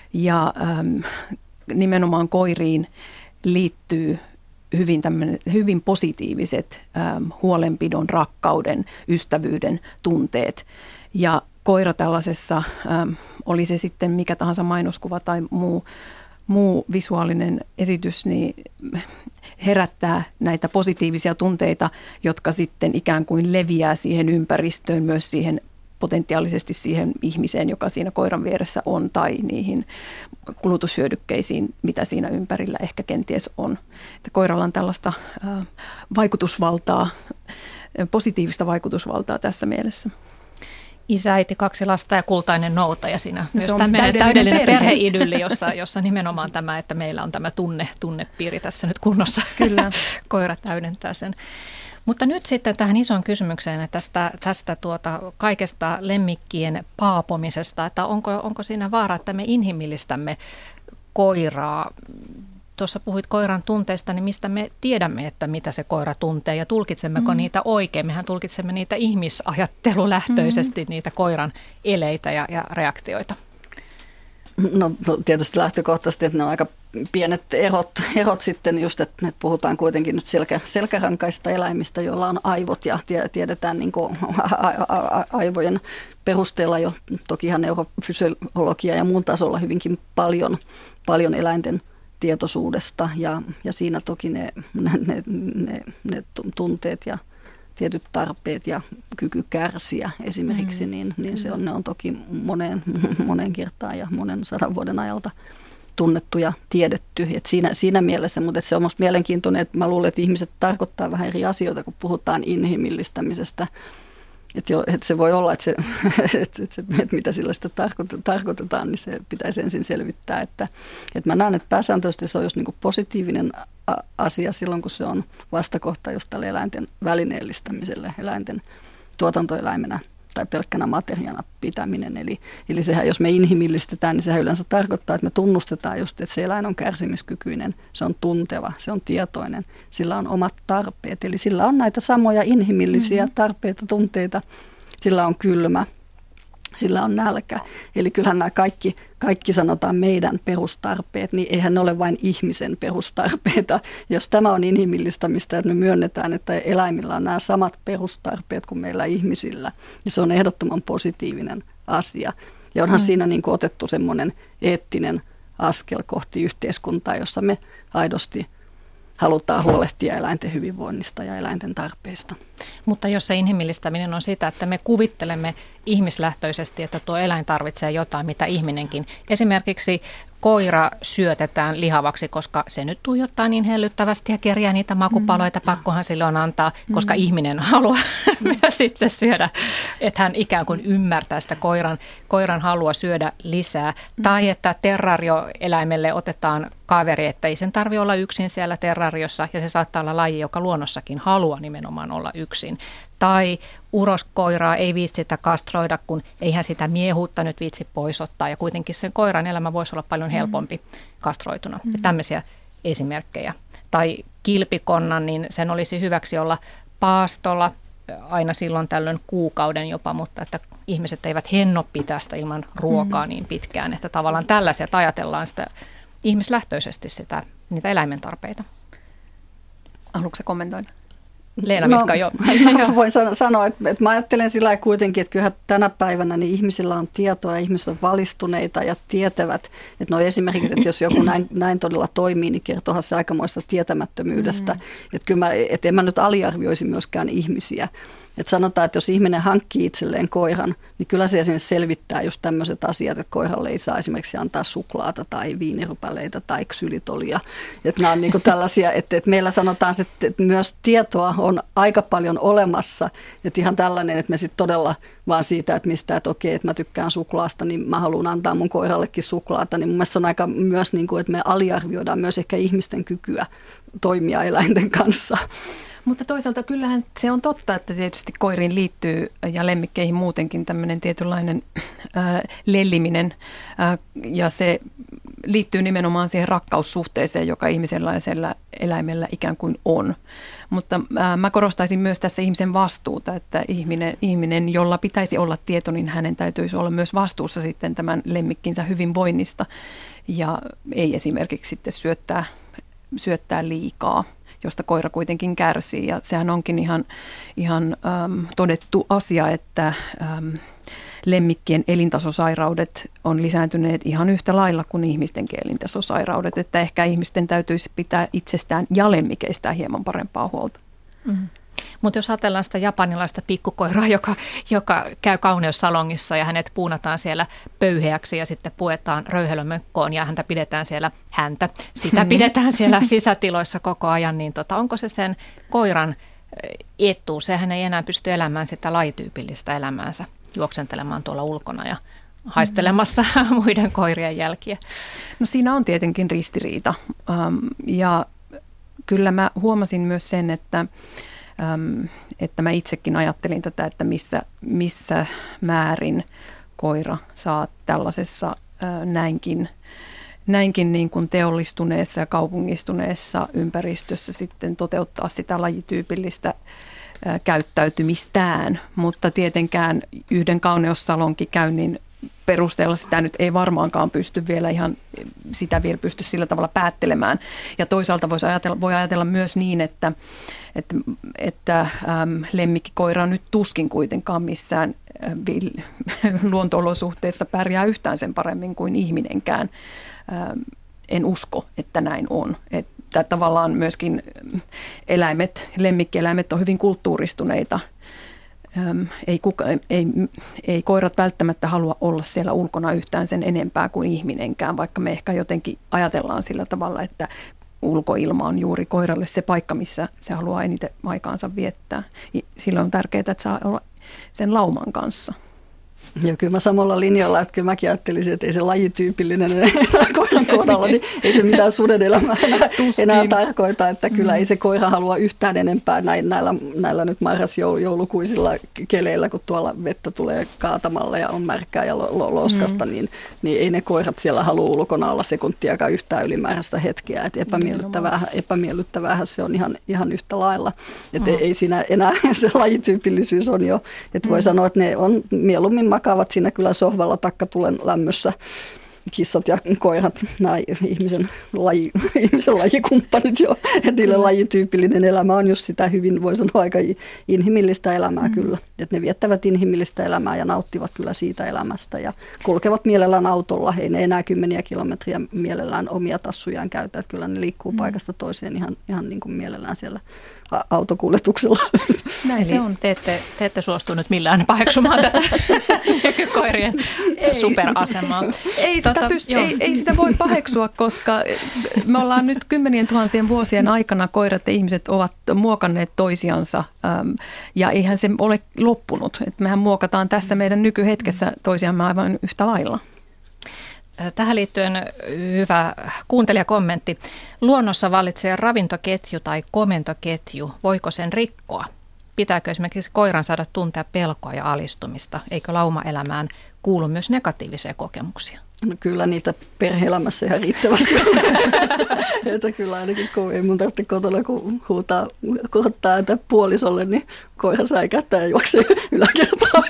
S3: ja äm, nimenomaan koiriin liittyy hyvin, hyvin positiiviset äm, huolenpidon, rakkauden, ystävyyden tunteet ja koira tällaisessa, äm, oli se sitten mikä tahansa mainoskuva tai muu, muu visuaalinen esitys niin herättää näitä positiivisia tunteita, jotka sitten ikään kuin leviää siihen ympäristöön, myös siihen potentiaalisesti siihen ihmiseen, joka siinä koiran vieressä on, tai niihin kulutushyödykkeisiin, mitä siinä ympärillä ehkä kenties on. Että koiralla on tällaista äh, vaikutusvaltaa, positiivista vaikutusvaltaa tässä mielessä.
S1: Isä, äiti, kaksi lasta ja kultainen noutaja siinä. Myös tämä meidän täydellinen perhe. perheidylli, jossa, jossa nimenomaan tämä, että meillä on tämä tunne, tunnepiiri tässä nyt kunnossa. Kyllä. Koira täydentää sen. Mutta nyt sitten tähän isoon kysymykseen että tästä, tästä tuota kaikesta lemmikkien paapomisesta, että onko, onko siinä vaara, että me inhimillistämme koiraa. Tuossa puhuit koiran tunteista, niin mistä me tiedämme, että mitä se koira tuntee ja tulkitsemmeko mm. niitä oikein? Mehän tulkitsemme niitä ihmisajattelulähtöisesti, mm. niitä koiran eleitä ja, ja reaktioita.
S2: No tietysti lähtökohtaisesti, että ne on aika pienet erot, erot sitten just, että puhutaan kuitenkin nyt selkä, selkärankaista eläimistä, joilla on aivot ja tiedetään niin kuin aivojen perusteella jo tokihan neurofysiologia ja muun tasolla hyvinkin paljon, paljon eläinten tietoisuudesta ja, ja siinä toki ne, ne, ne, ne tunteet ja tietyt tarpeet ja kyky kärsiä esimerkiksi, mm. niin, niin se on, ne on toki moneen, moneen kertaan ja monen sadan vuoden ajalta tunnettu ja tiedetty. Et siinä, siinä mielessä, mutta se on minusta mielenkiintoinen, että mä luulen, että ihmiset tarkoittaa vähän eri asioita, kun puhutaan inhimillistämisestä. Että et se voi olla, että, se, et, et se, et mitä sillä sitä tarkoitetaan, niin se pitäisi ensin selvittää. Että, et mä näen, että pääsääntöisesti se on just niin kuin positiivinen asia silloin, kun se on vastakohta just tälle eläinten välineellistämiselle, eläinten tuotantoeläimenä tai pelkkänä materiaana pitäminen. Eli, eli sehän, jos me inhimillistetään, niin sehän yleensä tarkoittaa, että me tunnustetaan just, että se eläin on kärsimiskykyinen, se on tunteva, se on tietoinen, sillä on omat tarpeet. Eli sillä on näitä samoja inhimillisiä mm-hmm. tarpeita, tunteita, sillä on kylmä, sillä on nälkä. Eli kyllähän nämä kaikki, kaikki sanotaan meidän perustarpeet, niin eihän ne ole vain ihmisen perustarpeita. Jos tämä on inhimillistämistä, että me myönnetään, että eläimillä on nämä samat perustarpeet kuin meillä ihmisillä, niin se on ehdottoman positiivinen asia. Ja onhan mm. siinä niin kuin otettu semmoinen eettinen askel kohti yhteiskuntaa, jossa me aidosti halutaan huolehtia eläinten hyvinvoinnista ja eläinten tarpeista.
S1: Mutta jos se inhimillistäminen on sitä, että me kuvittelemme ihmislähtöisesti, että tuo eläin tarvitsee jotain, mitä ihminenkin. Esimerkiksi koira syötetään lihavaksi, koska se nyt tuijottaa niin hellyttävästi ja kerjää niitä makupaloita. Pakkohan sille on antaa, koska mm. ihminen haluaa myös itse syödä, että hän ikään kuin ymmärtää sitä koiran, koiran halua syödä lisää. Mm. Tai että terrarioeläimelle otetaan kaveri, että ei sen tarvitse olla yksin siellä terrariossa ja se saattaa olla laji, joka luonnossakin haluaa nimenomaan olla yksin. Tai uroskoiraa ei viitsitä kastroida, kun eihän sitä miehuutta nyt viitsi pois ottaa ja kuitenkin sen koiran elämä voisi olla paljon helpompi kastroituna. Mm. Ja tämmöisiä esimerkkejä. Tai kilpikonnan, niin sen olisi hyväksi olla paastolla aina silloin tällöin kuukauden jopa, mutta että ihmiset eivät henno pitää sitä ilman ruokaa mm. niin pitkään, että tavallaan tällaisia, että ajatellaan sitä ihmislähtöisesti sitä, niitä eläimen tarpeita.
S3: Haluatko kommentoida?
S1: Leena Mitka, jo.
S2: Mä voin sanoa, että, että mä ajattelen sillä lailla kuitenkin, että kyllähän tänä päivänä niin ihmisillä on tietoa ja ihmiset on valistuneita ja tietävät, että no esimerkiksi, että jos joku näin, näin todella toimii, niin kertohan se aikamoista tietämättömyydestä. Mm. Että kyllä mä, että en mä nyt aliarvioisi myöskään ihmisiä. Että sanotaan, että jos ihminen hankkii itselleen koiran, niin kyllä se sinne selvittää just tämmöiset asiat, että koiralle ei saa esimerkiksi antaa suklaata tai viinirypäleitä tai ksylitolia. Että nämä on niin kuin tällaisia, että, että meillä sanotaan, että myös tietoa on aika paljon olemassa. Että ihan tällainen, että me sitten todella vaan siitä, että mistä, että okei, että mä tykkään suklaasta, niin mä haluan antaa mun koirallekin suklaata. Niin mun mielestä on aika myös, niin kuin, että me aliarvioidaan myös ehkä ihmisten kykyä toimia eläinten kanssa.
S3: Mutta toisaalta kyllähän se on totta, että tietysti koiriin liittyy ja lemmikkeihin muutenkin tämmöinen tietynlainen ää, lelliminen ää, ja se liittyy nimenomaan siihen rakkaussuhteeseen, joka ihmisenlaisella eläimellä ikään kuin on. Mutta ää, mä korostaisin myös tässä ihmisen vastuuta, että ihminen, ihminen, jolla pitäisi olla tieto, niin hänen täytyisi olla myös vastuussa sitten tämän lemmikkinsä hyvinvoinnista ja ei esimerkiksi sitten syöttää, syöttää liikaa, josta koira kuitenkin kärsii. Ja sehän onkin ihan, ihan äm, todettu asia, että äm, lemmikkien elintasosairaudet on lisääntyneet ihan yhtä lailla kuin ihmistenkin elintasosairaudet. Että ehkä ihmisten täytyisi pitää itsestään ja lemmikeistään hieman parempaa huolta.
S1: Mm-hmm. Mutta jos ajatellaan sitä japanilaista pikkukoiraa, joka, joka käy kauneussalongissa ja hänet puunataan siellä pöyheäksi ja sitten puetaan röyhelömökkoon ja häntä pidetään siellä, häntä, sitä pidetään siellä sisätiloissa koko ajan, niin tota, onko se sen koiran etu? Sehän ei enää pysty elämään sitä lajityypillistä elämäänsä, juoksentelemaan tuolla ulkona ja haistelemassa muiden koirien jälkiä.
S3: No siinä on tietenkin ristiriita um, ja kyllä mä huomasin myös sen, että että mä itsekin ajattelin tätä, että missä, missä määrin koira saa tällaisessa näinkin, näinkin niin kuin teollistuneessa ja kaupungistuneessa ympäristössä sitten toteuttaa sitä lajityypillistä käyttäytymistään, mutta tietenkään yhden kauneussalonkikäynnin perusteella sitä nyt ei varmaankaan pysty vielä ihan, sitä vielä pysty sillä tavalla päättelemään. Ja toisaalta voisi ajatella, voi ajatella myös niin, että, että, että äm, lemmikkikoira nyt tuskin kuitenkaan missään äh, luonto-olosuhteissa pärjää yhtään sen paremmin kuin ihminenkään. Ähm, en usko, että näin on. Että tavallaan myöskin eläimet, lemmikkieläimet on hyvin kulttuuristuneita. Ei, kuka, ei, ei koirat välttämättä halua olla siellä ulkona yhtään sen enempää kuin ihminenkään, vaikka me ehkä jotenkin ajatellaan sillä tavalla, että ulkoilma on juuri koiralle se paikka, missä se haluaa eniten aikaansa viettää. Silloin on tärkeää, että saa olla sen lauman kanssa.
S2: Joo, kyllä mä samalla linjalla, että kyllä mäkin ajattelisin, että ei se lajityypillinen koiran kohdalla, niin ei se mitään suden elämää enää, enää tarkoita, että kyllä ei se koira halua yhtään enempää näin, näillä, näillä nyt marras-joulukuisilla keleillä, kun tuolla vettä tulee kaatamalla ja on märkää ja loskasta, mm. niin, niin ei ne koirat siellä halua ulkona olla sekuntiakaan yhtään ylimääräistä hetkeä, että epämiellyttävää, epämiellyttäväähän se on ihan, ihan yhtä lailla, että mm. ei siinä enää se lajityypillisyys on jo, että voi mm. sanoa, että ne on mieluummin makaavat siinä kyllä sohvalla takkatulen lämmössä, kissat ja koirat, nämä ihmisen, laji, ihmisen lajikumppanit jo. Niille lajityypillinen elämä on just sitä hyvin, voi sanoa, aika inhimillistä elämää mm. kyllä. Että ne viettävät inhimillistä elämää ja nauttivat kyllä siitä elämästä ja kulkevat mielellään autolla. Ei ne enää kymmeniä kilometriä mielellään omia tassujaan käytä. Että kyllä ne liikkuu mm. paikasta toiseen ihan, ihan niin kuin mielellään siellä autokuljetuksella.
S3: Näin se on.
S1: Te ette, te ette suostu nyt millään paheksumaan tätä koirien superasemaa.
S3: Ei sitä sitä, pyst- ei, ei sitä voi paheksua, koska me ollaan nyt kymmenien tuhansien vuosien aikana koirat ja ihmiset ovat muokanneet toisiansa äm, ja eihän se ole loppunut. Et mehän muokataan tässä meidän nykyhetkessä toisiamme aivan yhtä lailla.
S1: Tähän liittyen hyvä kuuntelijakommentti. Luonnossa vallitsee ravintoketju tai komentoketju. Voiko sen rikkoa? Pitääkö esimerkiksi koiran saada tuntea pelkoa ja alistumista? Eikö laumaelämään kuulu myös negatiivisia kokemuksia?
S2: No kyllä niitä perhe-elämässä ihan riittävästi on. Että kyllä ainakin, kun ei mun tarvitse kotona, kun huutaa, kohottaa että puolisolle, niin koira säikähtää ja juoksee yläkertaan.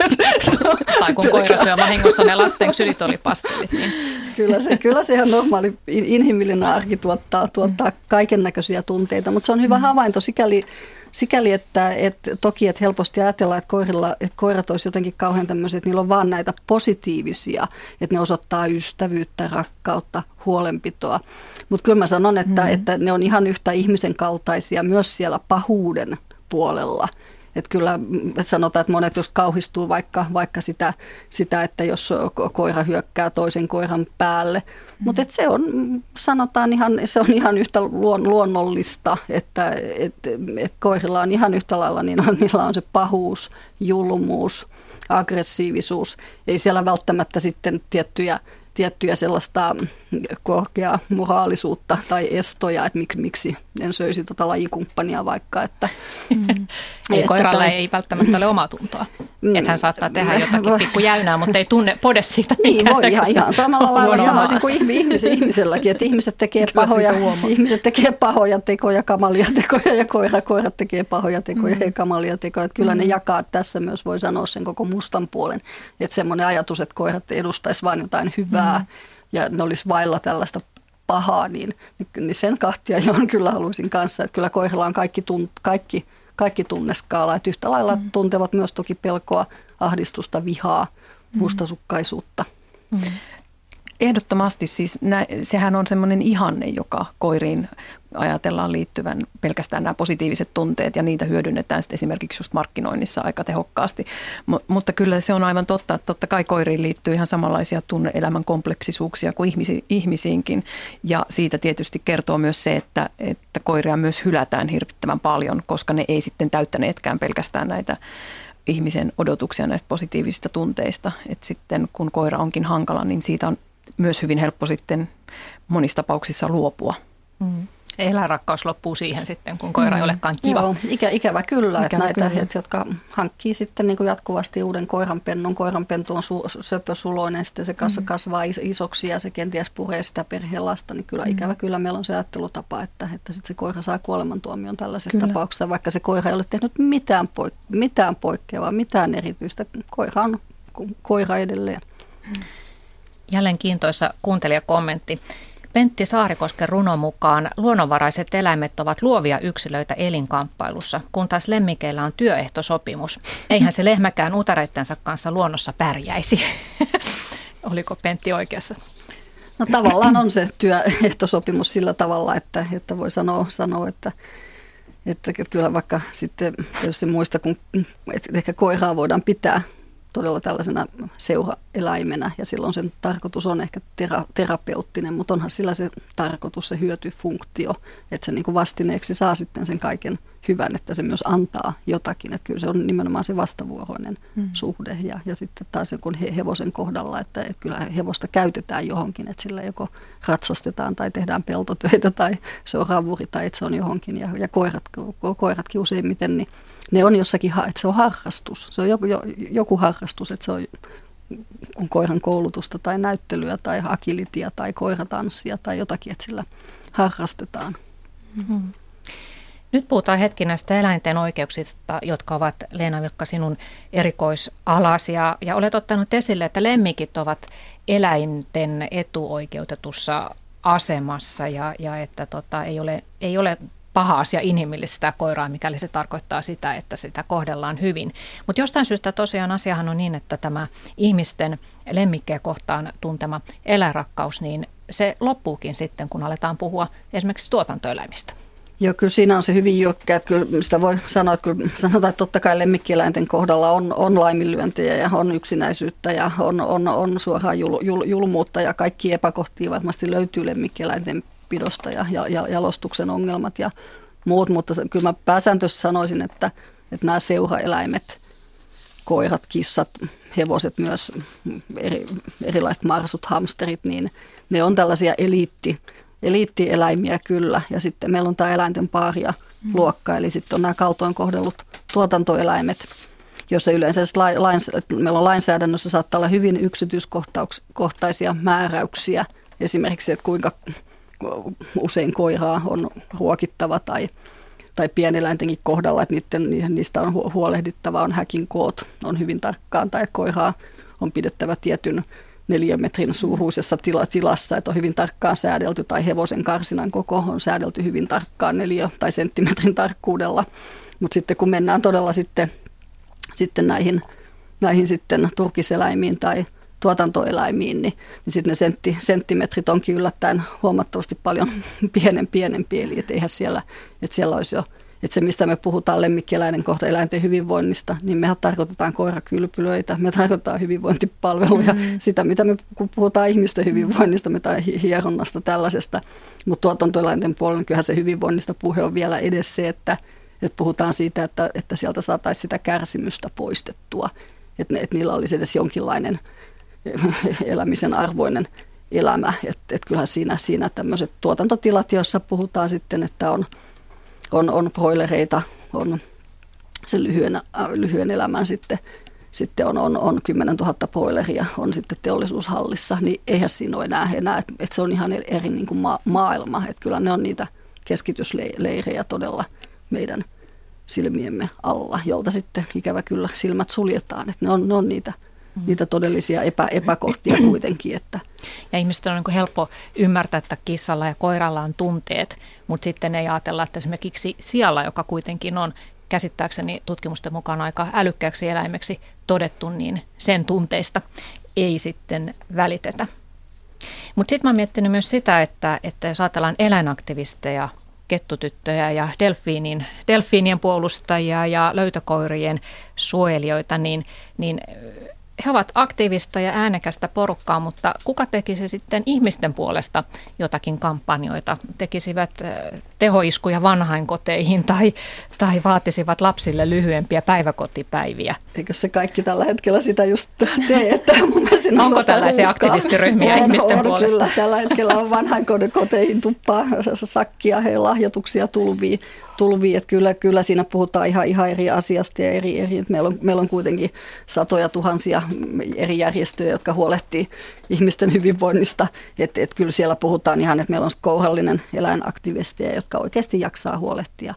S1: Tai kun koira syö vahingossa ne lasten ksylitolipastelit. Niin.
S2: Kyllä se, kyllä se ihan normaali inhimillinen arki tuottaa, tuottaa kaiken näköisiä tunteita, mutta se on hyvä havainto sikäli, Sikäli, että, että toki että helposti ajatellaan, että, koirilla, että koirat olisi jotenkin kauhean tämmöisiä, että niillä on vaan näitä positiivisia, että ne osoittaa ystävyyttä, rakkautta, huolenpitoa. Mutta kyllä mä sanon, että, mm. että ne on ihan yhtä ihmisen kaltaisia myös siellä pahuuden puolella. Että kyllä sanotaan, että monet just kauhistuu vaikka, vaikka sitä, sitä, että jos koira hyökkää toisen koiran päälle. Mm. Mutta se on, sanotaan ihan, se on ihan yhtä luon, luonnollista, että et, et koirilla on ihan yhtä lailla, niin on, niillä on se pahuus, julmuus, aggressiivisuus. Ei siellä välttämättä sitten tiettyjä tiettyjä sellaista korkeaa moraalisuutta tai estoja, että miksi, miksi en söisi tota lajikumppania vaikka. Että,
S1: mm. Ei koiralle tai, ei välttämättä ole omatuntoa. Mm, että hän saattaa tehdä jotakin pikkujäynää, mutta ei tunne pode siitä.
S2: Niin voi ihan, ihan samalla lailla sanoisin kuin ihmisen, ihmiselläkin, että ihmiset tekee, pahoja, ihmiset tekee pahoja tekoja, kamalia tekoja ja koira, koirat tekee pahoja tekoja mm. ja kamalia tekoja. Että kyllä mm. ne jakaa tässä myös, voi sanoa sen koko mustan puolen. Että semmoinen ajatus, että koirat edustaisi vain jotain hyvää, Mm. ja ne olisi vailla tällaista pahaa, niin, niin sen kahtia johon kyllä haluaisin kanssa, että kyllä koirilla on kaikki, tun, kaikki, kaikki tunneskaala, että yhtä lailla mm. tuntevat myös toki pelkoa, ahdistusta, vihaa, mm. mustasukkaisuutta. Mm.
S3: Ehdottomasti siis nä, sehän on semmoinen ihanne, joka koiriin ajatellaan liittyvän pelkästään nämä positiiviset tunteet ja niitä hyödynnetään sitten esimerkiksi just markkinoinnissa aika tehokkaasti. M- mutta kyllä se on aivan totta, että totta kai koiriin liittyy ihan samanlaisia tunne-elämän kompleksisuuksia kuin ihmisi- ihmisiinkin ja siitä tietysti kertoo myös se, että, että koiria myös hylätään hirvittävän paljon, koska ne ei sitten täyttäneetkään pelkästään näitä ihmisen odotuksia näistä positiivisista tunteista. Et sitten kun koira onkin hankala, niin siitä on myös hyvin helppo sitten monissa tapauksissa luopua.
S1: Mm. Eläinrakkaus loppuu siihen sitten, kun koira mm. ei olekaan kiva.
S2: Joo, ikä, ikävä kyllä, ikävä että näitä, kyllä. Että, jotka hankkii sitten niin kuin jatkuvasti uuden koiranpennun. Koiranpentu on su, söpösuloinen, sitten se mm. kasvaa isoksi ja se kenties puree sitä perheen lasta. Niin kyllä mm. ikävä kyllä meillä on se ajattelutapa, että, että sitten se koira saa kuolemantuomion tällaisessa kyllä. tapauksessa, vaikka se koira ei ole tehnyt mitään, poik- mitään poikkeavaa, mitään erityistä. Koira on koira edelleen.
S1: Mm. Jälleen kiintoisa kuuntelijakommentti. Pentti Saarikosken runon mukaan luonnonvaraiset eläimet ovat luovia yksilöitä elinkamppailussa, kun taas lemmikeillä on työehtosopimus. Eihän se lehmäkään utareittensa kanssa luonnossa pärjäisi. Oliko Pentti oikeassa?
S2: No tavallaan on se työehtosopimus sillä tavalla, että, että voi sanoa, sanoa että, että, että kyllä vaikka sitten tietysti muista, kun että ehkä koiraa voidaan pitää todella tällaisena seuraeläimenä ja silloin sen tarkoitus on ehkä tera, terapeuttinen, mutta onhan sillä se tarkoitus, se hyötyfunktio, että se niin kuin vastineeksi saa sitten sen kaiken hyvän, että se myös antaa jotakin, että kyllä se on nimenomaan se vastavuoroinen mm. suhde ja, ja sitten taas joku hevosen kohdalla, että, että kyllä hevosta käytetään johonkin, että sillä joko ratsastetaan tai tehdään peltotöitä tai se on ravuri tai että se on johonkin ja, ja koirat, koiratkin useimmiten, niin ne on jossakin, että se on harrastus, se on joku, joku harrastus, että se on kun koiran koulutusta tai näyttelyä tai agilitia tai koiratanssia tai jotakin, että sillä harrastetaan.
S1: Mm-hmm. Nyt puhutaan hetki näistä eläinten oikeuksista, jotka ovat, Leena Vilkka, sinun erikoisalasi. Ja, ja olet ottanut esille, että lemmikit ovat eläinten etuoikeutetussa asemassa ja, ja että tota, ei ole, ei ole paha asia inhimillistä koiraa, mikäli se tarkoittaa sitä, että sitä kohdellaan hyvin. Mutta jostain syystä tosiaan asiahan on niin, että tämä ihmisten lemmikkejä kohtaan tuntema eläinrakkaus, niin se loppuukin sitten, kun aletaan puhua esimerkiksi tuotantoeläimistä.
S2: Joo, kyllä siinä on se hyvin jyrkkä, että kyllä sitä voi sanoa, että kyllä sanotaan, että totta kai lemmikkieläinten kohdalla on, on laiminlyöntejä ja on yksinäisyyttä ja on, on, on suoraan jul, jul, julmuutta ja kaikki epäkohtia varmasti löytyy lemmikkieläinten pidosta ja, ja, ja jalostuksen ongelmat ja muut, mutta se, kyllä mä pääsääntöisesti sanoisin, että, että nämä seuraeläimet, koirat, kissat, hevoset myös, eri, erilaiset marsut, hamsterit, niin ne on tällaisia eliitti, eliittieläimiä kyllä. Ja sitten meillä on tämä eläinten paaria luokka, eli sitten on nämä kaltoin kohdellut tuotantoeläimet, joissa yleensä lains, meillä on lainsäädännössä saattaa olla hyvin yksityiskohtaisia määräyksiä, esimerkiksi, että kuinka usein koiraa on ruokittava tai tai pieneläintenkin kohdalla, että niiden, niistä on huolehdittava, on häkin koot, on hyvin tarkkaan, tai että koiraa on pidettävä tietyn neliömetrin suuruisessa tila, tilassa, että on hyvin tarkkaan säädelty, tai hevosen karsinan koko on säädelty hyvin tarkkaan neliö- tai senttimetrin tarkkuudella. Mutta sitten kun mennään todella sitten, sitten näihin, näihin sitten turkiseläimiin tai tuotantoeläimiin, niin, niin sitten ne sentti, senttimetrit onkin yllättäen huomattavasti paljon pienen pienempi, eli et eihän siellä, että siellä olisi jo, että se mistä me puhutaan lemmikkieläinen kohta eläinten hyvinvoinnista, niin mehän tarkoitetaan koirakylpylöitä, me tarkoitetaan hyvinvointipalveluja, mm. sitä mitä me kun puhutaan ihmisten hyvinvoinnista me tai hieronnasta tällaisesta, mutta tuotantoeläinten puolella kyllähän se hyvinvoinnista puhe on vielä edes se, että, että puhutaan siitä, että, että sieltä saataisiin sitä kärsimystä poistettua, että, että niillä olisi edes jonkinlainen elämisen arvoinen elämä. Että et kyllähän siinä, siinä tämmöiset tuotantotilat, joissa puhutaan sitten, että on, on, on broilereita, on se lyhyen, lyhyen elämän sitten, sitten on, on, on kymmenen tuhatta broileria, on sitten teollisuushallissa, niin eihän siinä ole enää, enää että et se on ihan eri niin kuin ma- maailma. Että kyllä ne on niitä keskitysleirejä todella meidän silmiemme alla, jolta sitten ikävä kyllä silmät suljetaan. Että ne on, ne on niitä niitä todellisia epä, epäkohtia kuitenkin. Että.
S1: Ja ihmisten on niin kuin helppo ymmärtää, että kissalla ja koiralla on tunteet, mutta sitten ei ajatella, että esimerkiksi sialla, joka kuitenkin on käsittääkseni tutkimusten mukaan aika älykkääksi eläimeksi todettu, niin sen tunteista ei sitten välitetä. Mutta sitten mä oon miettinyt myös sitä, että, että jos ajatellaan eläinaktivisteja, kettutyttöjä ja delfiinin, delfiinien puolustajia ja löytökoirien suojelijoita, niin, niin he ovat aktiivista ja äänekästä porukkaa, mutta kuka tekisi sitten ihmisten puolesta jotakin kampanjoita? Tekisivät tehoiskuja vanhainkoteihin tai, tai vaatisivat lapsille lyhyempiä päiväkotipäiviä?
S2: Eikö se kaikki tällä hetkellä sitä just tee? Että
S1: onko tällaisia aktivistiryhmiä on, ihmisten
S2: on,
S1: puolesta?
S2: Kyllä, tällä hetkellä on vanhainkoteihin tuppaa sakkia ja lahjoituksia tulvii. tulvii että kyllä, kyllä siinä puhutaan ihan, ihan eri asiasta ja eri, eri. Meillä, on, meillä on kuitenkin satoja tuhansia eri järjestöjä, jotka huolehtii ihmisten hyvinvoinnista. Että et kyllä siellä puhutaan ihan, että meillä on kourallinen eläinaktivisteja, jotka oikeasti jaksaa huolehtia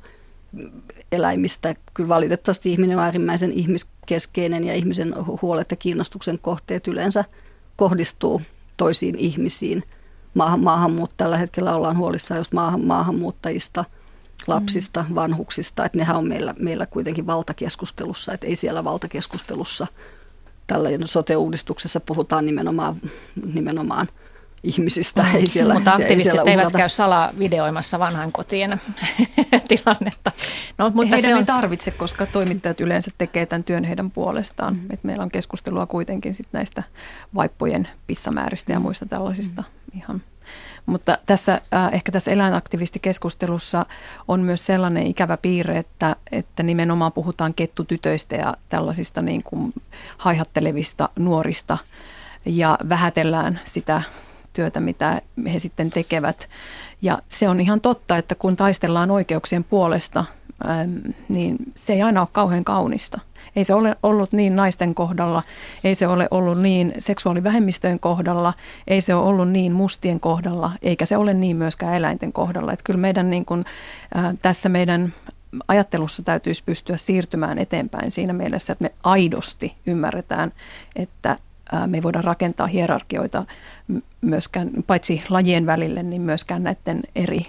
S2: eläimistä. Kyllä valitettavasti ihminen on äärimmäisen ihmiskeskeinen ja ihmisen huolet ja kiinnostuksen kohteet yleensä kohdistuu toisiin ihmisiin. Maahan, maahanmuut, tällä hetkellä ollaan huolissaan just maahan, maahanmuuttajista, lapsista, vanhuksista, että nehän on meillä, meillä kuitenkin valtakeskustelussa, että ei siellä valtakeskustelussa tällä sote-uudistuksessa puhutaan nimenomaan, nimenomaan ihmisistä.
S1: Mm,
S2: ei siellä,
S1: mutta aktivistit
S2: ei
S1: eivät käy salavideoimassa vanhainkotien tilannetta. No, mutta
S3: heidän
S1: se on...
S3: ei tarvitse, koska toimittajat yleensä tekee tämän työn heidän puolestaan. Mm. Et meillä on keskustelua kuitenkin sit näistä vaippojen pissamääristä ja muista tällaisista mm. ihan. Mutta tässä, äh, ehkä tässä eläinaktivistikeskustelussa on myös sellainen ikävä piirre, että, että nimenomaan puhutaan kettutytöistä ja tällaisista niin kuin haihattelevista nuorista ja vähätellään sitä työtä, mitä he sitten tekevät. Ja se on ihan totta, että kun taistellaan oikeuksien puolesta, ähm, niin se ei aina ole kauhean kaunista. Ei se ole ollut niin naisten kohdalla, ei se ole ollut niin seksuaalivähemmistöjen kohdalla, ei se ole ollut niin mustien kohdalla, eikä se ole niin myöskään eläinten kohdalla. Että kyllä meidän niin kuin, äh, tässä meidän ajattelussa täytyisi pystyä siirtymään eteenpäin siinä mielessä, että me aidosti ymmärretään, että äh, me ei voida rakentaa hierarkioita myöskään, paitsi lajien välille, niin myöskään näiden eri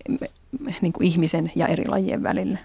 S3: niin kuin ihmisen ja eri lajien välille.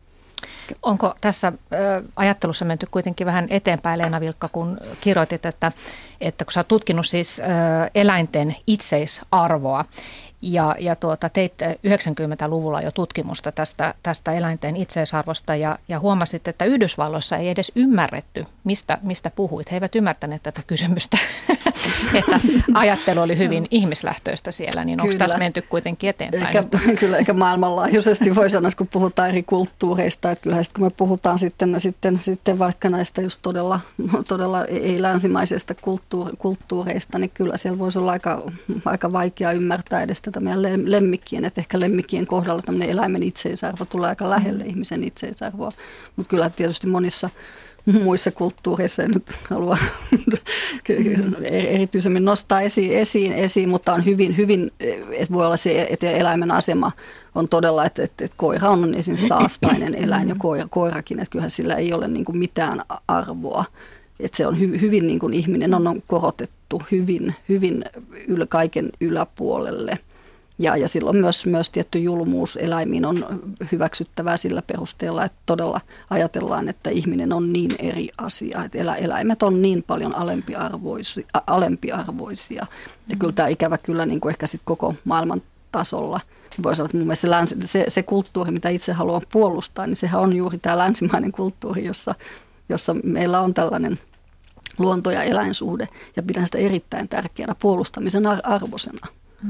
S1: Onko tässä ö, ajattelussa menty kuitenkin vähän eteenpäin, Leena Vilkka, kun kirjoitit, että, että kun sä oot tutkinut siis ö, eläinten itseisarvoa Ja, ja tuota, teitte yhdeksänkymmentäluvulla jo tutkimusta tästä, tästä eläinten itseisarvosta ja, ja huomasitte, että Yhdysvalloissa ei edes ymmärretty, mistä, mistä puhuit. He eivät ymmärtäneet tätä kysymystä, että ajattelu oli hyvin ihmislähtöistä siellä, niin onko tässä menty kuitenkin eteenpäin?
S2: Eikä, kyllä, eikä maailmanlaajuisesti voi sanoa, kun puhutaan eri kulttuureista, että kyllähän kun me puhutaan sitten, sitten, sitten vaikka näistä just todella, todella ei-länsimaisista kulttuuri, kulttuureista, niin kyllä siellä voisi olla aika, aika vaikea ymmärtää edes tätä meidän lemmikkien, että ehkä lemmikkien kohdalla tämmöinen eläimen itseisarvo tulee aika lähelle mm. ihmisen itseisarvoa, mutta kyllä tietysti monissa muissa kulttuureissa en nyt halua erityisemmin nostaa esiin, esiin, esiin, mutta on hyvin, hyvin, että voi olla se, että eläimen asema on todella, että, että, että koira on esimerkiksi saastainen eläin ja koira, koirakin, että kyllähän sillä ei ole niin kuin mitään arvoa. Että se on hy, hyvin niin kuin ihminen on korotettu hyvin, hyvin yl, kaiken yläpuolelle. Ja, ja silloin myös, myös tietty julmuus eläimiin on hyväksyttävää sillä perusteella, että todella ajatellaan, että ihminen on niin eri asia. Että elä, eläimet on niin paljon alempiarvoisia. alempiarvoisia. Ja kyllä tämä ikävä kyllä niin kuin ehkä sit koko maailman tasolla. Voi sanoa, että mun mielestä se, länsi, se, se kulttuuri, mitä itse haluan puolustaa, niin sehän on juuri tämä länsimainen kulttuuri, jossa, jossa meillä on tällainen luonto- ja eläinsuhde. Ja pidän sitä erittäin tärkeänä puolustamisen arvoisena. Mm.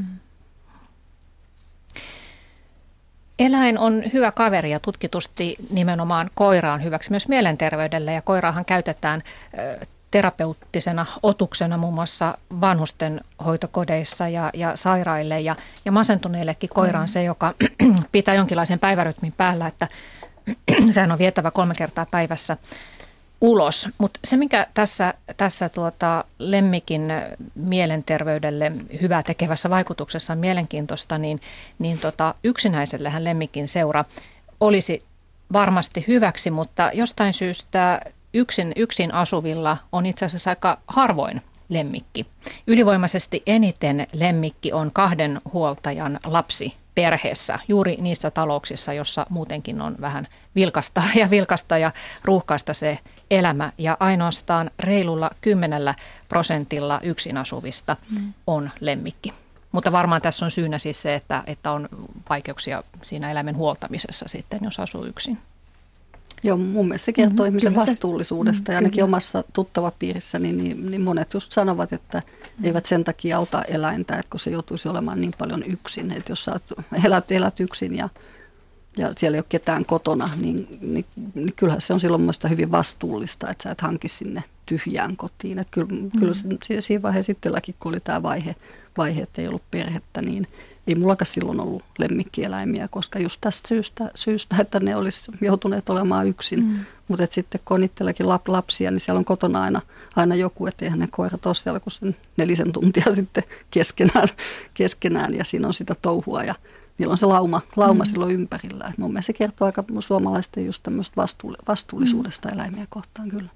S1: Eläin on hyvä kaveri ja tutkitusti nimenomaan koira on hyväksi myös mielenterveydelle ja koiraahan käytetään terapeuttisena otuksena muun muassa vanhusten hoitokodeissa ja, ja sairaille ja, ja masentuneillekin koira on se, joka pitää jonkinlaisen päivärytmin päällä, että sehän on vietävä kolme kertaa päivässä ulos. Mutta se, mikä tässä, tässä tuota lemmikin mielenterveydelle hyvää tekevässä vaikutuksessa on mielenkiintoista, niin, niin tota, yksinäisellähän lemmikin seura olisi varmasti hyväksi, mutta jostain syystä yksin, yksin asuvilla on itse asiassa aika harvoin lemmikki. Ylivoimaisesti eniten lemmikki on kahden huoltajan lapsi perheessä, juuri niissä talouksissa, jossa muutenkin on vähän vilkasta ja vilkasta ja ruuhkaista se elämä. Ja ainoastaan reilulla kymmenellä prosentilla yksin asuvista mm. on lemmikki. Mutta varmaan tässä on syynä siis se, että, että on vaikeuksia siinä eläimen huoltamisessa sitten, jos asuu yksin.
S2: Joo, mun mielestä se kertoo mm-hmm, ihmisen vastuullisuudesta. Mm, ja ainakin kyllä. Omassa tuttavapiirissä niin, niin, niin monet just sanovat, että mm. eivät sen takia auta eläintä, että kun se joutuisi olemaan niin paljon yksin. Että jos sä elät, elät yksin ja, ja siellä ei ole ketään kotona, niin, niin, niin kyllähän se on silloin mielestäni hyvin vastuullista, että sä et hanki sinne tyhjään kotiin. Että kyllä, mm. kyllä siinä vaiheessa itselläkin, kun oli tämä vaihe, vaihe, että ei ollut perhettä, niin ei mullakaan silloin ollut lemmikkieläimiä, koska just tästä syystä, syystä että ne olisi joutuneet olemaan yksin. Mm. Mutta sitten kun on itselläkin lap, lapsia, niin siellä on kotona aina, aina joku, että eihän ne koirat ole siellä kuin sen nelisen tuntia sitten keskenään, keskenään ja siinä on sitä touhua ja niillä on se lauma, lauma mm. silloin ympärillä. Et mun mielestä se kertoo aika suomalaisten just tämmöistä vastuullisuudesta mm. eläimiä kohtaan kyllä.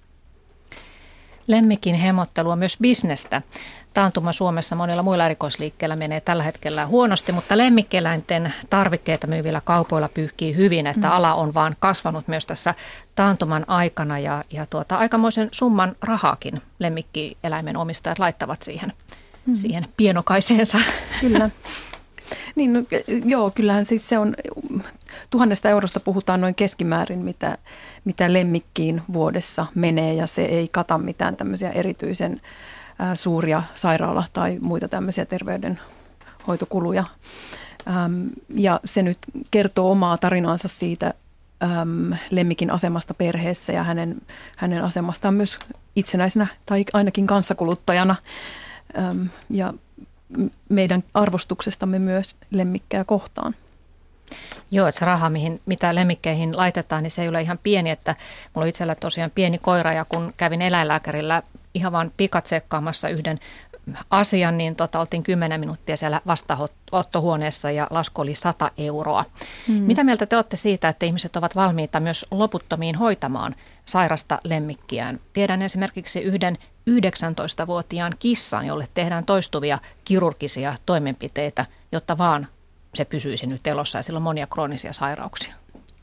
S1: Lemmikin hemottelu on myös bisnestä. Taantuma Suomessa monilla muilla erikoisliikkeillä menee tällä hetkellä huonosti, mutta lemmikkieläinten tarvikkeita myyvillä kaupoilla pyyhkii hyvin, että mm. ala on vaan kasvanut myös tässä taantuman aikana ja, ja tuota, aikamoisen summan rahaakin lemmikkieläimen omistajat laittavat siihen, mm. siihen pienokaiseensa.
S3: Kyllä. Niin, no, joo, kyllähän siis se on, tuhannesta eurosta puhutaan noin keskimäärin, mitä, mitä lemmikkiin vuodessa menee ja se ei kata mitään tämmöisiä erityisen ä, suuria sairaala- tai muita tämmöisiä terveydenhoitokuluja. Äm, ja se nyt kertoo omaa tarinaansa siitä äm, lemmikin asemasta perheessä ja hänen, hänen asemastaan myös itsenäisenä tai ainakin kanssakuluttajana äm, ja meidän arvostuksestamme myös lemmikkejä kohtaan.
S1: Joo, että se raha, mihin, mitä lemmikkeihin laitetaan, niin se ei ole ihan pieni, että mulla on itsellä tosiaan pieni koira ja kun kävin eläinlääkärillä ihan vaan pikatsekkaamassa yhden asian, niin tota, oltiin kymmenen minuuttia siellä vastaanottohuoneessa ja lasku oli sata euroa. Mm. Mitä mieltä te olette siitä, että ihmiset ovat valmiita myös loputtomiin hoitamaan sairasta lemmikkiään? Tiedän esimerkiksi yhden yhdeksäntoistavuotiaan kissan, jolle tehdään toistuvia kirurgisia toimenpiteitä, jotta vaan se pysyisi nyt elossa ja sillä on monia kroonisia sairauksia.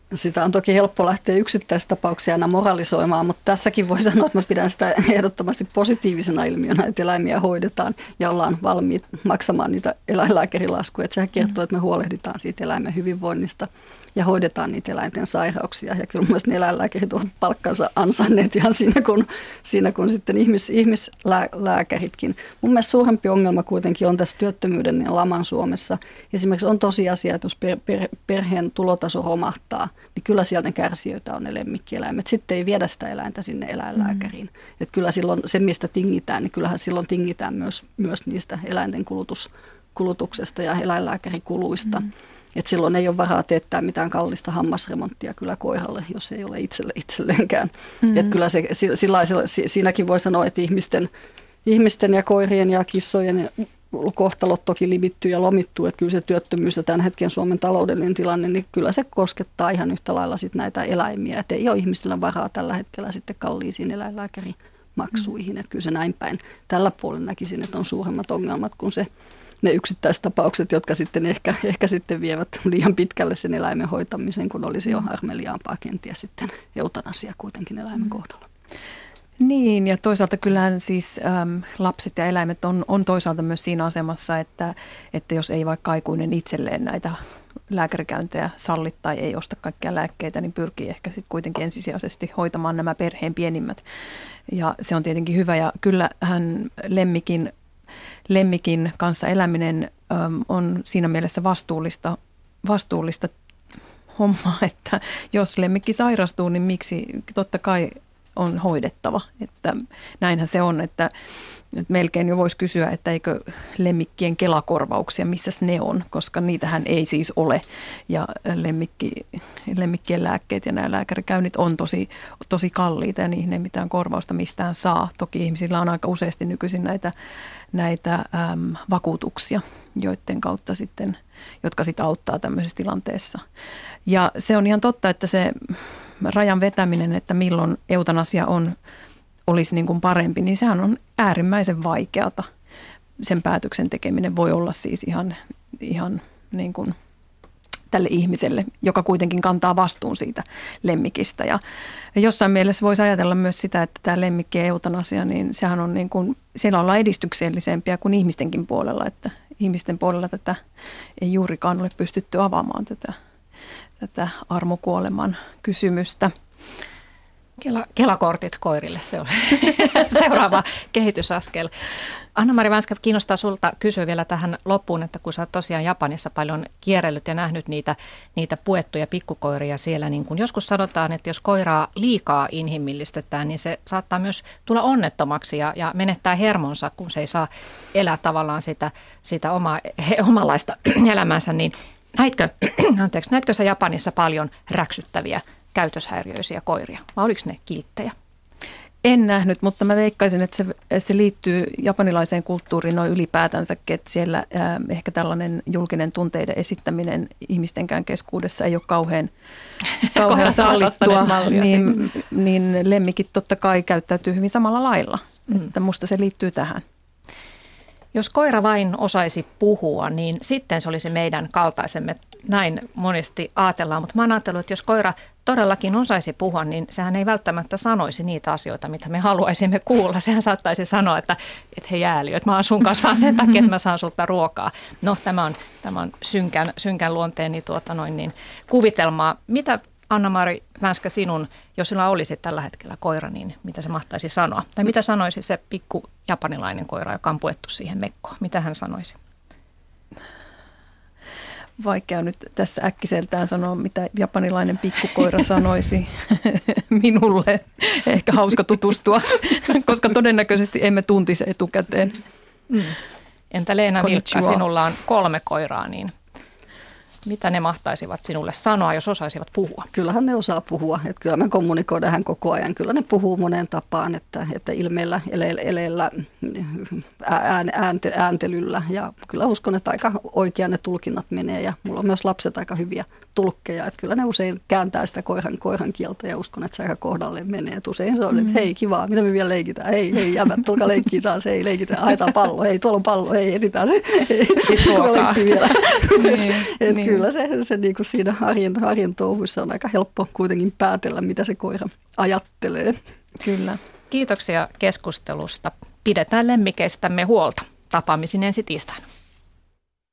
S2: Sitä on toki helppo lähteä yksittäistapauksia aina moralisoimaan, mutta tässäkin voi sanoa, että mä pidän sitä ehdottomasti positiivisena ilmiönä, että eläimiä hoidetaan ja ollaan valmiit maksamaan niitä eläinlääkärilaskuja. Että sehän kertoo, että me huolehditaan siitä eläimen hyvinvoinnista ja hoidetaan niitä eläinten sairauksia. Ja kyllä myös ne eläinlääkärit ovat palkkansa ansainneet ihan siinä, kun, siinä, kun sitten ihmis, ihmislääkäritkin. Mun mielestä suurempi ongelma kuitenkin on tässä työttömyyden ja laman Suomessa. Esimerkiksi on tosiasia, että jos per, per, perheen tulotaso romahtaa, niin kyllä siellä ne kärsijöitä on ne lemmikkieläimet. Sitten ei viedä sitä eläintä sinne eläinlääkäriin. Mm. Että kyllä silloin se, mistä tingitään, niin kyllähän silloin tingitään myös, myös niistä eläinten kulutus, kulutuksesta ja eläinlääkärikuluista. Mm. Että silloin ei ole varaa teettää mitään kallista hammasremonttia kyllä koiralle, jos ei ole itselle itselleenkään. Mm. Että kyllä se, sillä, siinäkin voi sanoa, että ihmisten, ihmisten ja koirien ja kissojen kohtalot toki limittyy ja lomittuu, että kyllä se työttömyys ja tämän hetken Suomen taloudellinen tilanne, niin kyllä se koskettaa ihan yhtä lailla sit näitä eläimiä. Että ei ole ihmisillä varaa tällä hetkellä sitten kalliisiin eläinlääkärimaksuihin, mm. että kyllä se näin päin. Tällä puolella näkisin, että on suuremmat ongelmat kuin se, ne yksittäistapaukset, jotka sitten ehkä, ehkä sitten vievät liian pitkälle sen eläimen hoitamisen, kun olisi jo armeliaampaa kenties sitten eutanasia kuitenkin eläimen kohdalla.
S3: Niin, ja toisaalta kyllähän siis äm, lapset ja eläimet on, on toisaalta myös siinä asemassa, että, että jos ei vaikka aikuinen itselleen näitä lääkärikäyntejä salli tai ei osta kaikkia lääkkeitä, niin pyrkii ehkä sitten kuitenkin ensisijaisesti hoitamaan nämä perheen pienimmät. Ja se on tietenkin hyvä, ja kyllähän lemmikin, lemmikin kanssa eläminen äm, on siinä mielessä vastuullista, vastuullista hommaa, että jos lemmikki sairastuu, niin miksi totta kai on hoidettava. Että näinhän se on, että, että melkein jo voisi kysyä, että eikö lemmikkien kelakorvauksia, missäs ne on, koska niitähän ei siis ole. Ja lemmikki, lemmikkien lääkkeet ja nämä lääkärikäynnit on tosi, tosi kalliita ja niihin ei mitään korvausta mistään saa. Toki ihmisillä on aika useasti nykyisin näitä, näitä äm, vakuutuksia, joiden kautta sitten, jotka sitten auttaa tämmöisessä tilanteessa. Ja se on ihan totta, että se rajan vetäminen, että milloin eutanasia on, olisi niin kuin parempi, niin sehän on äärimmäisen vaikeata. Sen päätöksen tekeminen voi olla siis ihan, ihan niin kuin tälle ihmiselle, joka kuitenkin kantaa vastuun siitä lemmikistä. Ja jossain mielessä voisi ajatella myös sitä, että tämä lemmikkien eutanasia, niin sehän on niin kuin, siellä ollaan edistyksellisempiä kuin ihmistenkin puolella, että ihmisten puolella tätä ei juurikaan ole pystytty avaamaan tätä. tätä armokuoleman kysymystä.
S1: Kela, Kelakortit koirille, se on seuraava kehitysaskel. Anna-Mari Vänskä, kiinnostaa sulta kysyä vielä tähän loppuun, että kun sä oot tosiaan Japanissa paljon kierrellyt ja nähnyt niitä, niitä puettuja pikkukoiria siellä, niin kun joskus sanotaan, että jos koiraa liikaa inhimillistetään, niin se saattaa myös tulla onnettomaksi ja, ja menettää hermonsa, kun se ei saa elää tavallaan sitä, sitä omaa, he, omanlaista elämänsä, niin Näitkö, anteeksi, näitkö sä Japanissa paljon räksyttäviä käytöshäiriöisiä koiria, vai oliko ne kilttejä?
S3: En nähnyt, mutta mä veikkaisin, että se, se liittyy japanilaiseen kulttuuriin noin ylipäätänsäkin, että siellä äh, ehkä tällainen julkinen tunteiden esittäminen ihmistenkään keskuudessa ei ole kauhean, kauhean sallittua, niin, niin lemmikit totta kai käyttäytyy hyvin samalla lailla, mm. että musta se liittyy tähän.
S1: Jos koira vain osaisi puhua, niin sitten se olisi meidän kaltaisemme. Näin monesti ajatellaan, mutta mä oon ajatellut, että jos koira todellakin osaisi puhua, niin sehän ei välttämättä sanoisi niitä asioita, mitä me haluaisimme kuulla. Sehän saattaisi sanoa, että, että hei Ääliö, että mä oon sun kanssa vaan sen takia, että mä saan sulta ruokaa. No tämä on, tämä on synkän, synkän luonteeni tuota noin niin kuvitelmaa. Mitä Anna-Mari Vänskä sinun, jos sinulla olisi tällä hetkellä koira, niin mitä se mahtaisi sanoa? Tai mitä sanoisi se pikku japanilainen koira, joka on puettu siihen mekkoon? Mitä hän sanoisi?
S3: Vaikea nyt tässä äkkiseltään sanoa, mitä japanilainen pikkukoira sanoisi minulle. Ehkä hauska tutustua, koska todennäköisesti emme tuntisi etukäteen.
S1: Mm. Entä Leena Vilkka, sinulla on kolme koiraa, niin mitä ne mahtaisivat sinulle sanoa, jos osaisivat puhua?
S2: Kyllähän ne osaa puhua. Että kyllä me kommunikoidaan koko ajan. Kyllä ne puhuu moneen tapaan, että, että ilmeillä, eleillä, eleillä ääntelyllä. Ja kyllä uskon, että aika oikein ne tulkinnat menee. Ja mulla on myös lapset aika hyviä tulkkeja, että kyllä ne usein kääntää sitä koiran, koiran kieltä ja uskon, että se aika kohdalleen menee. Et usein se on, että hei kivaa, mitä me vielä leikitään, hei, hei jäbät, tulkaa leikkiä taas, hei leikitään, haetaan pallo, hei tuolla on pallo, hei etitään se, hei, tulkaa vielä. niin, et niin. Kyllä se, se niin kuin siinä arjen, arjen touhuissa on aika helppo kuitenkin päätellä, mitä se koira ajattelee.
S3: Kyllä.
S1: Kiitoksia keskustelusta. Pidetään lemmikeistämme huolta. Tapaamisiin ensi tiistaina.